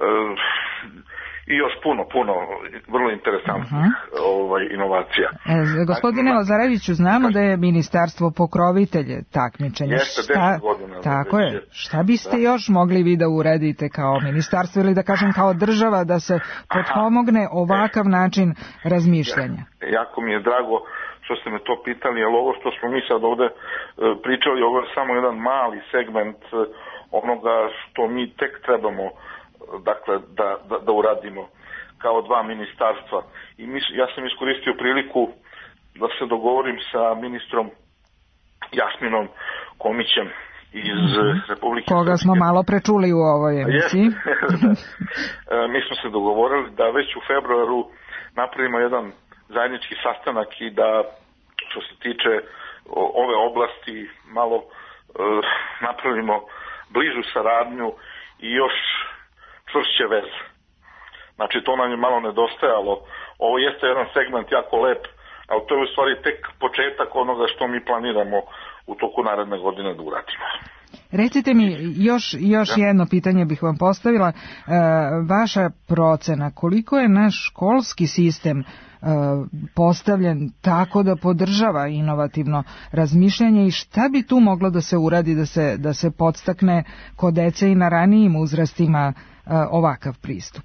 i još puno, puno vrlo interesantnih uh-huh. ovaj, inovacija. E, gospodine Lazareviću, znamo da je ministarstvo pokrovitelje takmičenja. Jeste, deset godina. Tako je. Šta biste da. još mogli vi da uradite kao ministarstvo ili da kažem kao država da se potpomogne ovakav način razmišljanja? Ja, jako mi je drago što ste me to pitali, jer ovo što smo mi sad ovde pričali, ovo je samo jedan mali segment onoga što mi tek trebamo dakle da, da, da uradimo kao dva ministarstva. I mis, ja sam iskoristio priliku da se dogovorim sa ministrom Jasminom Komićem iz mm-hmm. Republike Koga Srpske. Smo malo prečuli u ovoj emisiji. Mi smo se dogovorili da već u februaru napravimo jedan zajednički sastanak i da što se tiče ove oblasti malo uh, napravimo bližu saradnju i još čvršće veze. Znači to nam je malo nedostajalo. Ovo jeste jedan segment jako lep, ali to je u stvari tek početak onoga što mi planiramo u toku naredne godine da uradimo. Recite mi, još, još ja. jedno pitanje bih vam postavila. E, vaša procena, koliko je naš školski sistem e, postavljen tako da podržava inovativno razmišljanje i šta bi tu moglo da se uradi da se, da se podstakne kod dece i na ranijim uzrastima ovakav pristup?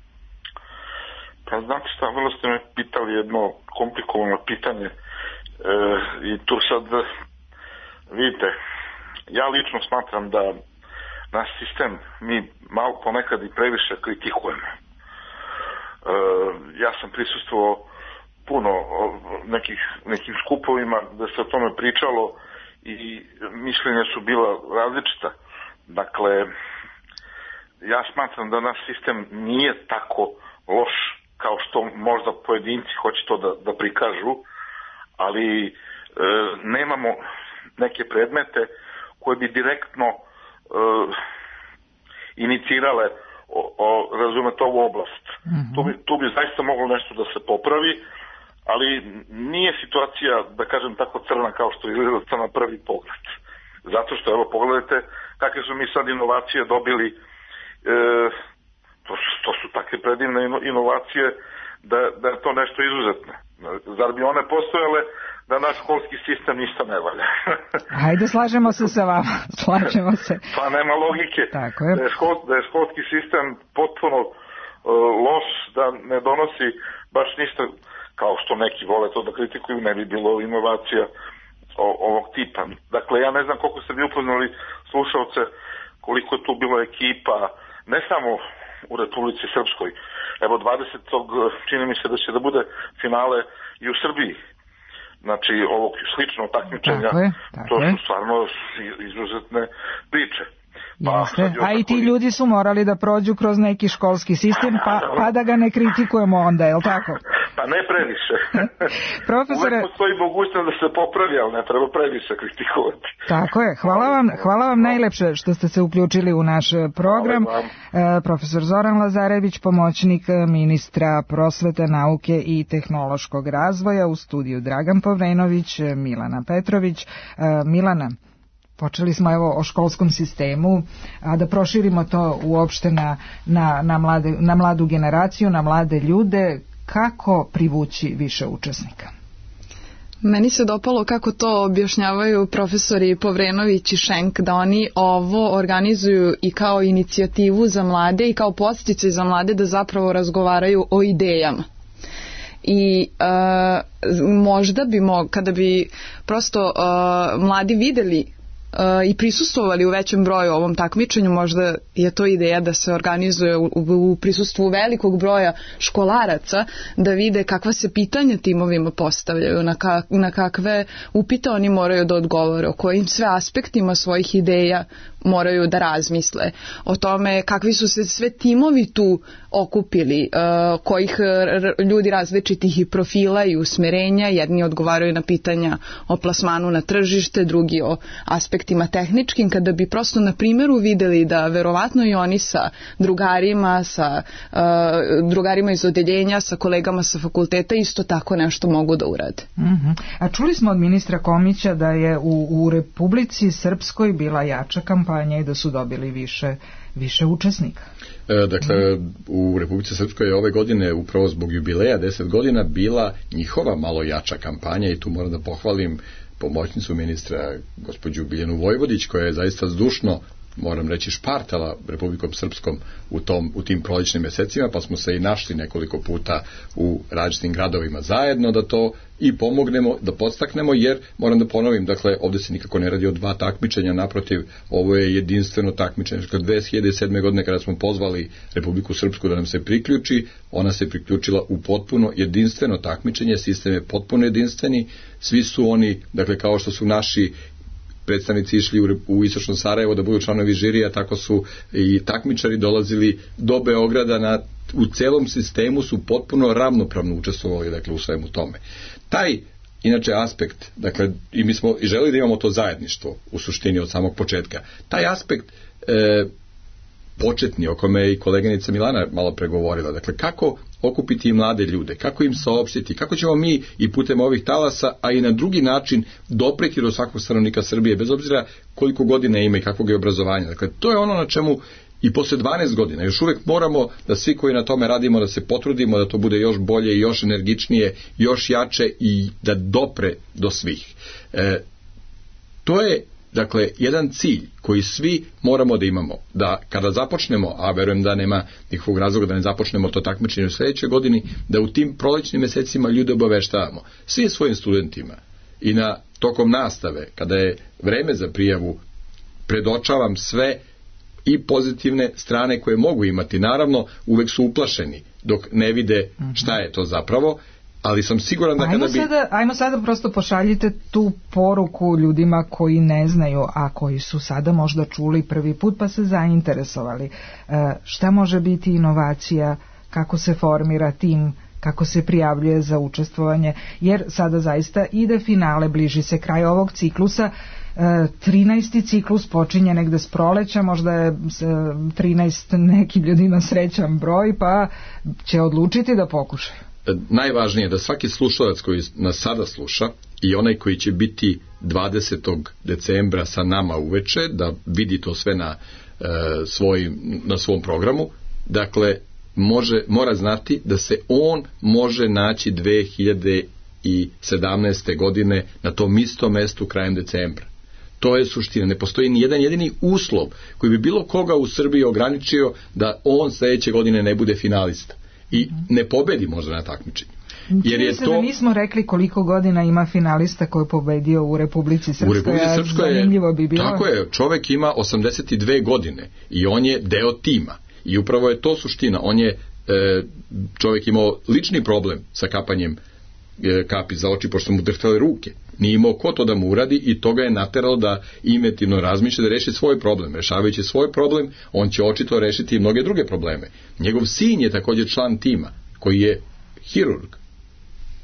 Pa znate šta, vrlo ste me pitali jedno komplikovano pitanje e, i tu sad vidite, ja lično smatram da naš sistem mi malo ponekad i previše kritikujemo. E, ja sam prisustvovao puno nekih, nekim skupovima da se o tome pričalo i mišljenja su bila različita. Dakle, ja smatram da naš sistem nije tako loš kao što možda pojedinci hoće to da, da prikažu, ali e, nemamo neke predmete koje bi direktno e, inicirale o, o, razumete ovu oblast. Mm-hmm. Tu, bi, tu bi zaista moglo nešto da se popravi, ali nije situacija, da kažem tako, crna kao što izgleda na prvi pogled. Zato što, evo, pogledajte kakve su mi sad inovacije dobili. E, to, su, to su takve predivne inovacije da, da je to nešto izuzetno. Zar bi one postojale da naš školski sistem ništa ne valja? Hajde, slažemo se sa vama. Slažemo se. Pa nema logike. Tako je. Da je, škol, da je školski sistem potpuno uh, loš, da ne donosi baš ništa, kao što neki vole to da kritikuju, ne bi bilo inovacija o, ovog tipa. Dakle, ja ne znam koliko ste vi upoznali slušalce, koliko je tu bilo ekipa, ne samo u Republici Srpskoj. Evo dvadesetog čini mi se da će da bude finale i u Srbiji. Znači, ovog sličnog takmičenja, tako je, tako to su stvarno izuzetne priče. Pa, a i ti ljudi su morali da prođu kroz neki školski sistem, pa, pa da ga ne kritikujemo onda, je li tako? Pa A ne previše. Profesore... Uvijek postoji mogućnost da se popravi, ali ne treba previše kritikovati. Tako je. Hvala vam, hvala vam najlepše što ste se uključili u naš program. Profesor Zoran Lazarević, pomoćnik ministra prosvete, nauke i tehnološkog razvoja, u studiju Dragan Povrenović, Milana Petrović. Milana, počeli smo evo o školskom sistemu, a da proširimo to uopšte na, na, na, mlade, na mladu generaciju, na mlade ljude. Kako privući više učesnika? Meni se dopalo kako to objašnjavaju profesori Povrenović i Šenk, da oni ovo organizuju i kao inicijativu za mlade i kao podsticaj za mlade da zapravo razgovaraju o idejama. I uh, možda bi mo, kada bi prosto uh, mladi videli Uh, i prisustvovali u većem broju ovom takmičenju, možda je to ideja da se organizuje u, u prisustvu velikog broja školaraca, da vide kakva se pitanja timovima postavljaju, na, ka, na kakve upite oni moraju da odgovore, o kojim sve aspektima svojih ideja moraju da razmisle, o tome kakvi su se sve timovi tu okupili, uh, kojih r- ljudi različitih i profila i usmerenja, jedni odgovaraju na pitanja o plasmanu na tržište, drugi o aspektima tehničkim, kada bi prosto na primjeru videli da verovatno i oni sa drugarima, sa uh, drugarima iz odeljenja, sa kolegama sa fakulteta isto tako nešto mogu da urade. Uh-huh. A čuli smo od ministra Komića da je u, u Republici Srpskoj bila jača kampanja i da su dobili više, više učesnika. E, dakle, u Republici Srpskoj je ove godine, upravo zbog jubileja deset godina, bila njihova malo jača kampanja i tu moram da pohvalim pomoćnicu ministra gospođu Biljanu Vojvodić, koja je zaista zdušno, moram reći, špartala Republikom Srpskom u, tom, u tim proličnim mesecima, pa smo se i našli nekoliko puta u različitim gradovima zajedno da to i pomognemo, da podstaknemo, jer moram da ponovim, dakle, ovdje se nikako ne radi o dva takmičenja, naprotiv, ovo je jedinstveno takmičenje. dve hiljade sedme. godine kada smo pozvali Republiku Srpsku da nam se priključi, ona se priključila u potpuno jedinstveno takmičenje, sistem je potpuno jedinstveni, svi su oni, dakle, kao što su naši predstavnici išli u, u Istočno Sarajevo da budu članovi žirija, tako su i takmičari dolazili do Beograda, na, u celom sistemu su potpuno ravnopravno učestvovali, dakle, u svemu tome. Taj, inače, aspekt, dakle, i mi smo i želeli da imamo to zajedništvo u suštini od samog početka, taj aspekt e, početni, o kome je i koleginica Milana malo pregovorila, dakle, kako okupiti i mlade ljude, kako im saopštiti, kako ćemo mi i putem ovih talasa, a i na drugi način dopreti do svakog stanovnika Srbije, bez obzira koliko godina ima i kakvog je obrazovanja. Dakle, to je ono na čemu i posle dvanaest godina još uvek moramo da svi koji na tome radimo, da se potrudimo da to bude još bolje i još energičnije, još jače i da dopre do svih. E, to je, dakle, jedan cilj koji svi moramo da imamo, da kada započnemo, a verujem da nema nikakvog razloga da ne započnemo to takmičenje u sledećoj godini, da u tim prolećnim mesecima ljude obaveštavamo svim svojim studentima i na tokom nastave, kada je vreme za prijavu, predočavam sve i pozitivne strane koje mogu imati. Naravno, uvek su uplašeni dok ne vide šta je to zapravo, ali sam siguran da kada bi... Ajmo sada, ajmo sada prosto pošaljite tu poruku ljudima koji ne znaju, a koji su sada možda čuli prvi put pa se zainteresovali. E, šta može biti inovacija, kako se formira tim, kako se prijavljuje za učestvovanje, jer sada zaista ide finale, bliži se kraj ovog ciklusa. trinaesti ciklus počinje negde s proleća, možda je trinaest nekim ljudima srećan broj, pa će odlučiti da pokušaju. Najvažnije je da svaki slušalac koji nas sada sluša i onaj koji će biti dvadesetog decembra sa nama uveče, da vidi to sve na, e, svoj, na svom programu, dakle, može, mora znati da se on može naći dve hiljade sedamnaeste. godine na tom istom mestu krajem decembra. To je suština. Ne postoji ni jedan jedini uslov koji bi bilo koga u Srbiji ograničio da on sledeće godine ne bude finalista i ne pobedi možda na takmičenju. Jer je to... da nismo rekli koliko godina ima finalista koji je pobedio u Republici Srpskoj. U Republici Srpskoj je, bi bilo... tako je, čovek ima osamdeset dve godine i on je deo tima. I upravo je to suština. On je, e, čovek imao lični problem sa kapanjem e, kapi za oči, pošto mu drhtale ruke. Nije imao ko to da mu uradi i to ga je nateralo da inventivno razmišlja da reši svoj problem. Rešavajući svoj problem, on će očito rešiti i mnoge druge probleme. Njegov sin je također član tima, koji je hirurg.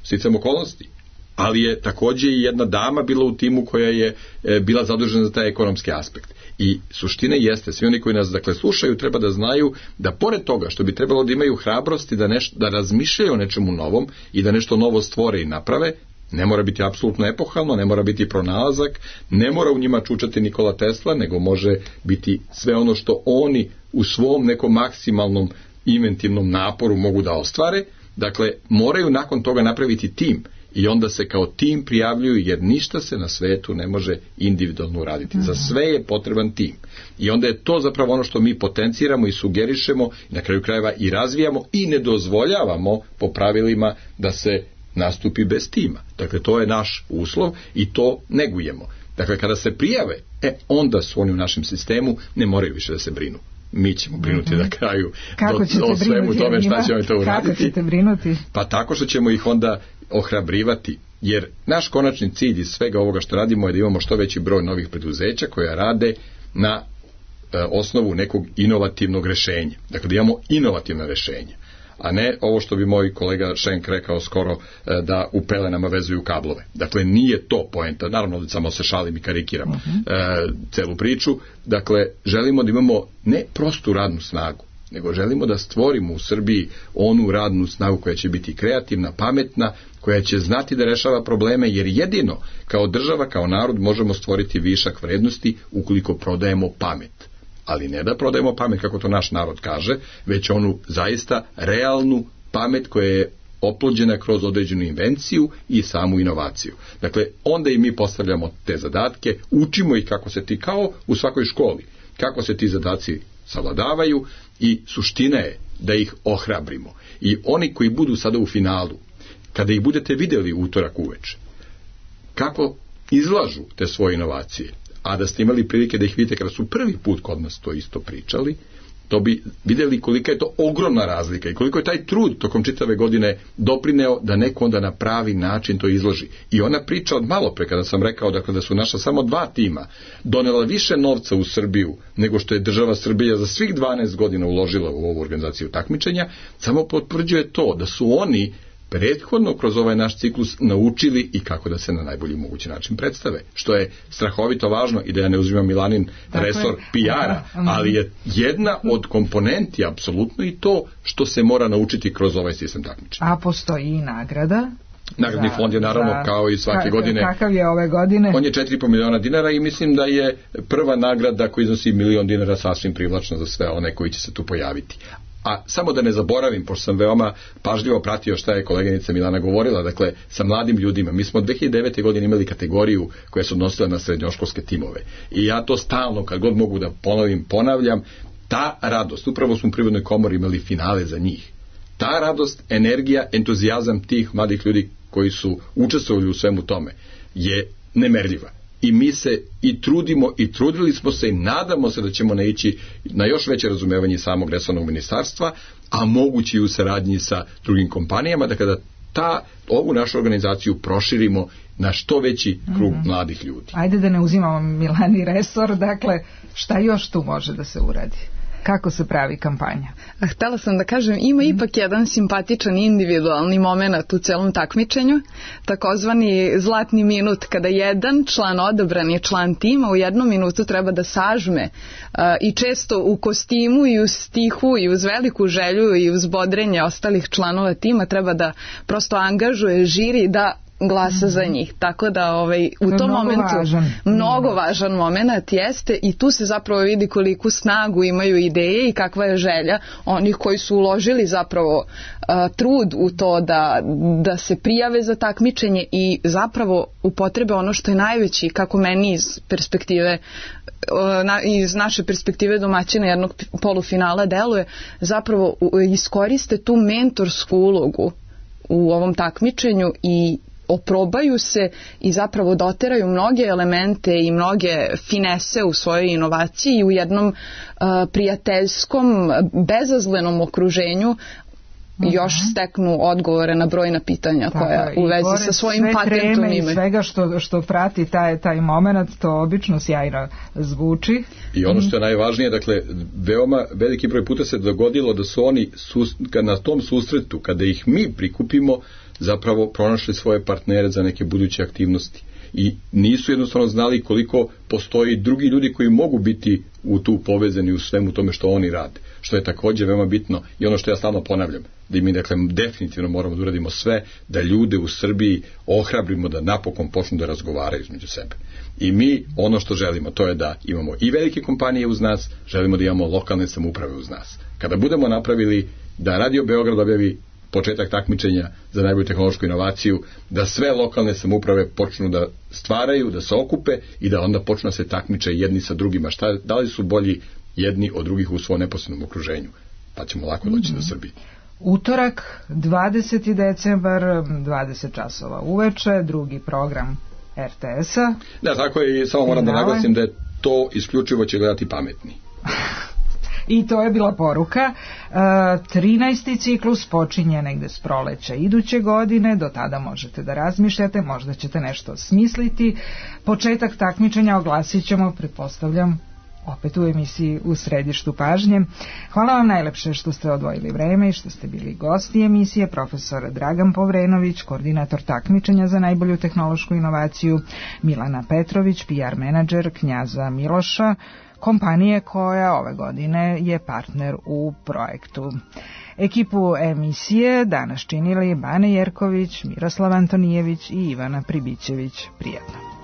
sticam okolnosti. Ali je takođe i jedna dama bila u timu koja je e, bila zadužena za taj ekonomski aspekt. I suština jeste, svi oni koji nas dakle slušaju treba da znaju da pored toga što bi trebalo da imaju hrabrosti da, neš, da razmišljaju o nečemu novom i da nešto novo stvore i naprave, ne mora biti apsolutno epohalno, ne mora biti pronalazak, ne mora u njima čučati Nikola Tesla, nego može biti sve ono što oni u svom nekom maksimalnom inventivnom naporu mogu da ostvare. Dakle, moraju nakon toga napraviti tim i onda se kao tim prijavljuju, jer ništa se na svetu ne može individualno uraditi. Mm-hmm. Za sve je potreban tim. I onda je to zapravo ono što mi potenciramo i sugerišemo, i na kraju krajeva i razvijamo i ne dozvoljavamo po pravilima da se nastupi bez tima. Dakle, to je naš uslov i to negujemo. Dakle, kada se prijave, e, onda su oni u našem sistemu, ne moraju više da se brinu. Mi ćemo brinuti mm-hmm. na kraju kako do, o svemu tome šta ćemo to uraditi. Kako ćete brinuti? Pa tako što ćemo ih onda ohrabrivati, jer naš konačni cilj iz svega ovoga što radimo je da imamo što veći broj novih preduzeća koja rade na e, osnovu nekog inovativnog rešenja. Dakle, da imamo inovativna rešenja, a ne ovo što bi moj kolega Šenk rekao skoro, e, da u pelenama vezuju kablove. Dakle, nije to poenta, naravno da samo se šalim i karikiram uh-huh. e, celu priču. Dakle, želimo da imamo ne prostu radnu snagu, nego želimo da stvorimo u Srbiji onu radnu snagu koja će biti kreativna, pametna, koja će znati da rešava probleme, jer jedino kao država, kao narod možemo stvoriti višak vrednosti ukoliko prodajemo pamet. Ali ne da prodajemo pamet kako to naš narod kaže, već onu zaista realnu pamet koja je oplođena kroz određenu invenciju i samu inovaciju. Dakle, onda i mi postavljamo te zadatke, učimo ih kako se ti, kao u svakoj školi, kako se ti zadaci savladavaju, i suština je da ih ohrabrimo. I oni koji budu sada u finalu, kada ih budete vidjeli utorak uveče, kako izlažu te svoje inovacije, a da ste imali prilike da ih vidite kada su prvi put kod nas to isto pričali, to bi vidjeli kolika je to ogromna razlika i koliko je taj trud tokom čitave godine doprineo da neko onda na pravi način to izloži. I ona priča od malo pre, kada sam rekao dakle, da su naša samo dva tima donela više novca u Srbiju nego što je država Srbija za svih dvanaest godina uložila u ovu organizaciju takmičenja, samo potvrđuje to da su oni prethodno kroz ovaj naš ciklus naučili i kako da se na najbolji mogući način predstave, što je strahovito važno, i da ja ne uzimam Milanin dakle, resor P R-a, ali je jedna od komponenti apsolutno i to što se mora naučiti kroz ovaj sistem takmičenja. A postoji i nagrada? Nagradni za, fond je naravno za, kao i svake ka, godine. Kakav je ove godine? On je četiri i po miliona dinara i mislim da je prva nagrada koja iznosi milion dinara sasvim privlačna za sve one koji će se tu pojaviti. A samo da ne zaboravim, pošto sam veoma pažljivo pratio šta je koleginica Milana govorila, dakle, sa mladim ljudima. Mi smo od dve hiljade devete. godine imali kategoriju koja se odnosila na srednjoškolske timove. I ja to stalno, kad god mogu da ponovim, ponavljam, ta radost, upravo smo u Privrednoj komori imali finale za njih. Ta radost, energija, entuzijazam tih mladih ljudi koji su učestvovali u svemu tome je nemerljiva. I mi se i trudimo i trudili smo se i nadamo se da ćemo naići na još veće razumevanje samog resornog ministarstva, a mogući i u saradnji sa drugim kompanijama, da kada ta, ovu našu organizaciju proširimo na što veći krug mm-hmm. mladih ljudi. Ajde da ne uzimamo Milani resor, dakle šta još tu može da se uradi? Kako se pravi kampanja? A htela sam da kažem, ima ipak jedan simpatičan individualni moment u celom takmičenju, takozvani zlatni minut, kada jedan član odabran je član tima, u jednom minutu treba da sažme uh, i često u kostimu i uz stihu i uz veliku želju i uz bodrenje ostalih članova tima treba da prosto angažuje žiri da glasa mm-hmm. za njih. Tako da ovaj, u tom momentu važan. mnogo važan moment jeste, i tu se zapravo vidi koliku snagu imaju ideje i kakva je želja onih koji su uložili zapravo uh, trud u to da, da se prijave za takmičenje i zapravo upotrebe ono što je najveći, kako meni iz perspektive uh, na, iz naše perspektive domaćina jednog polufinala deluje, zapravo uh, iskoriste tu mentorsku ulogu u ovom takmičenju i oprobaju se i zapravo doteraju mnoge elemente i mnoge finese u svojoj inovaciji i u jednom uh, prijateljskom, bezazlenom okruženju uh-huh. još steknu odgovore na brojna pitanja tako, koja u vezi sa svojim patentom imaju. I svega što, što prati taj, taj moment, to obično sjajno zvuči. I ono što je najvažnije, dakle, veoma veliki broj puta se dogodilo da su oni sus, na tom susretu, kada ih mi prikupimo, zapravo pronašli svoje partnere za neke buduće aktivnosti. I nisu jednostavno znali koliko postoji drugi ljudi koji mogu biti u tu povezani u svemu tome što oni rade, što je također veoma bitno i ono što ja stalno ponavljam, da mi dakle definitivno moramo da uradimo sve da ljude u Srbiji ohrabrimo da napokon počnu da razgovaraju između sebe. I mi ono što želimo, to je da imamo i velike kompanije uz nas, želimo da imamo lokalne samouprave uz nas. Kada budemo napravili da Radio Beograd objavi početak takmičenja za najbolju tehnološku inovaciju, da sve lokalne samouprave počnu da stvaraju, da se okupe i da onda počnu da se takmiče jedni sa drugima. Šta, da li su bolji jedni od drugih u svom neposrednom okruženju? Pa ćemo lako doći mm-hmm. do Srbije. Utorak, dvadeseti decembar, dvadeset časova uveče, drugi program er te es-a. Da, tako je, samo moram da naglasim da je to isključivo će gledati pametni. I to je bila poruka. trinaesti ciklus počinje negde s proleća iduće godine, do tada možete da razmišljate, možda ćete nešto smisliti. Početak takmičenja oglasit ćemo, pretpostavljam, opet u emisiji U središtu pažnje. Hvala vam najlepše što ste odvojili vreme i što ste bili gosti emisije, profesor Dragan Povrenović, koordinator takmičenja za najbolju tehnološku inovaciju, Milana Petrović, P R menadžer Knjaza Miloša, kompanije koja ove godine je partner u projektu. Ekipu emisije danas činili Bane Jerković, Miroslav Antonijević i Ivana Pribićević. Prijetno.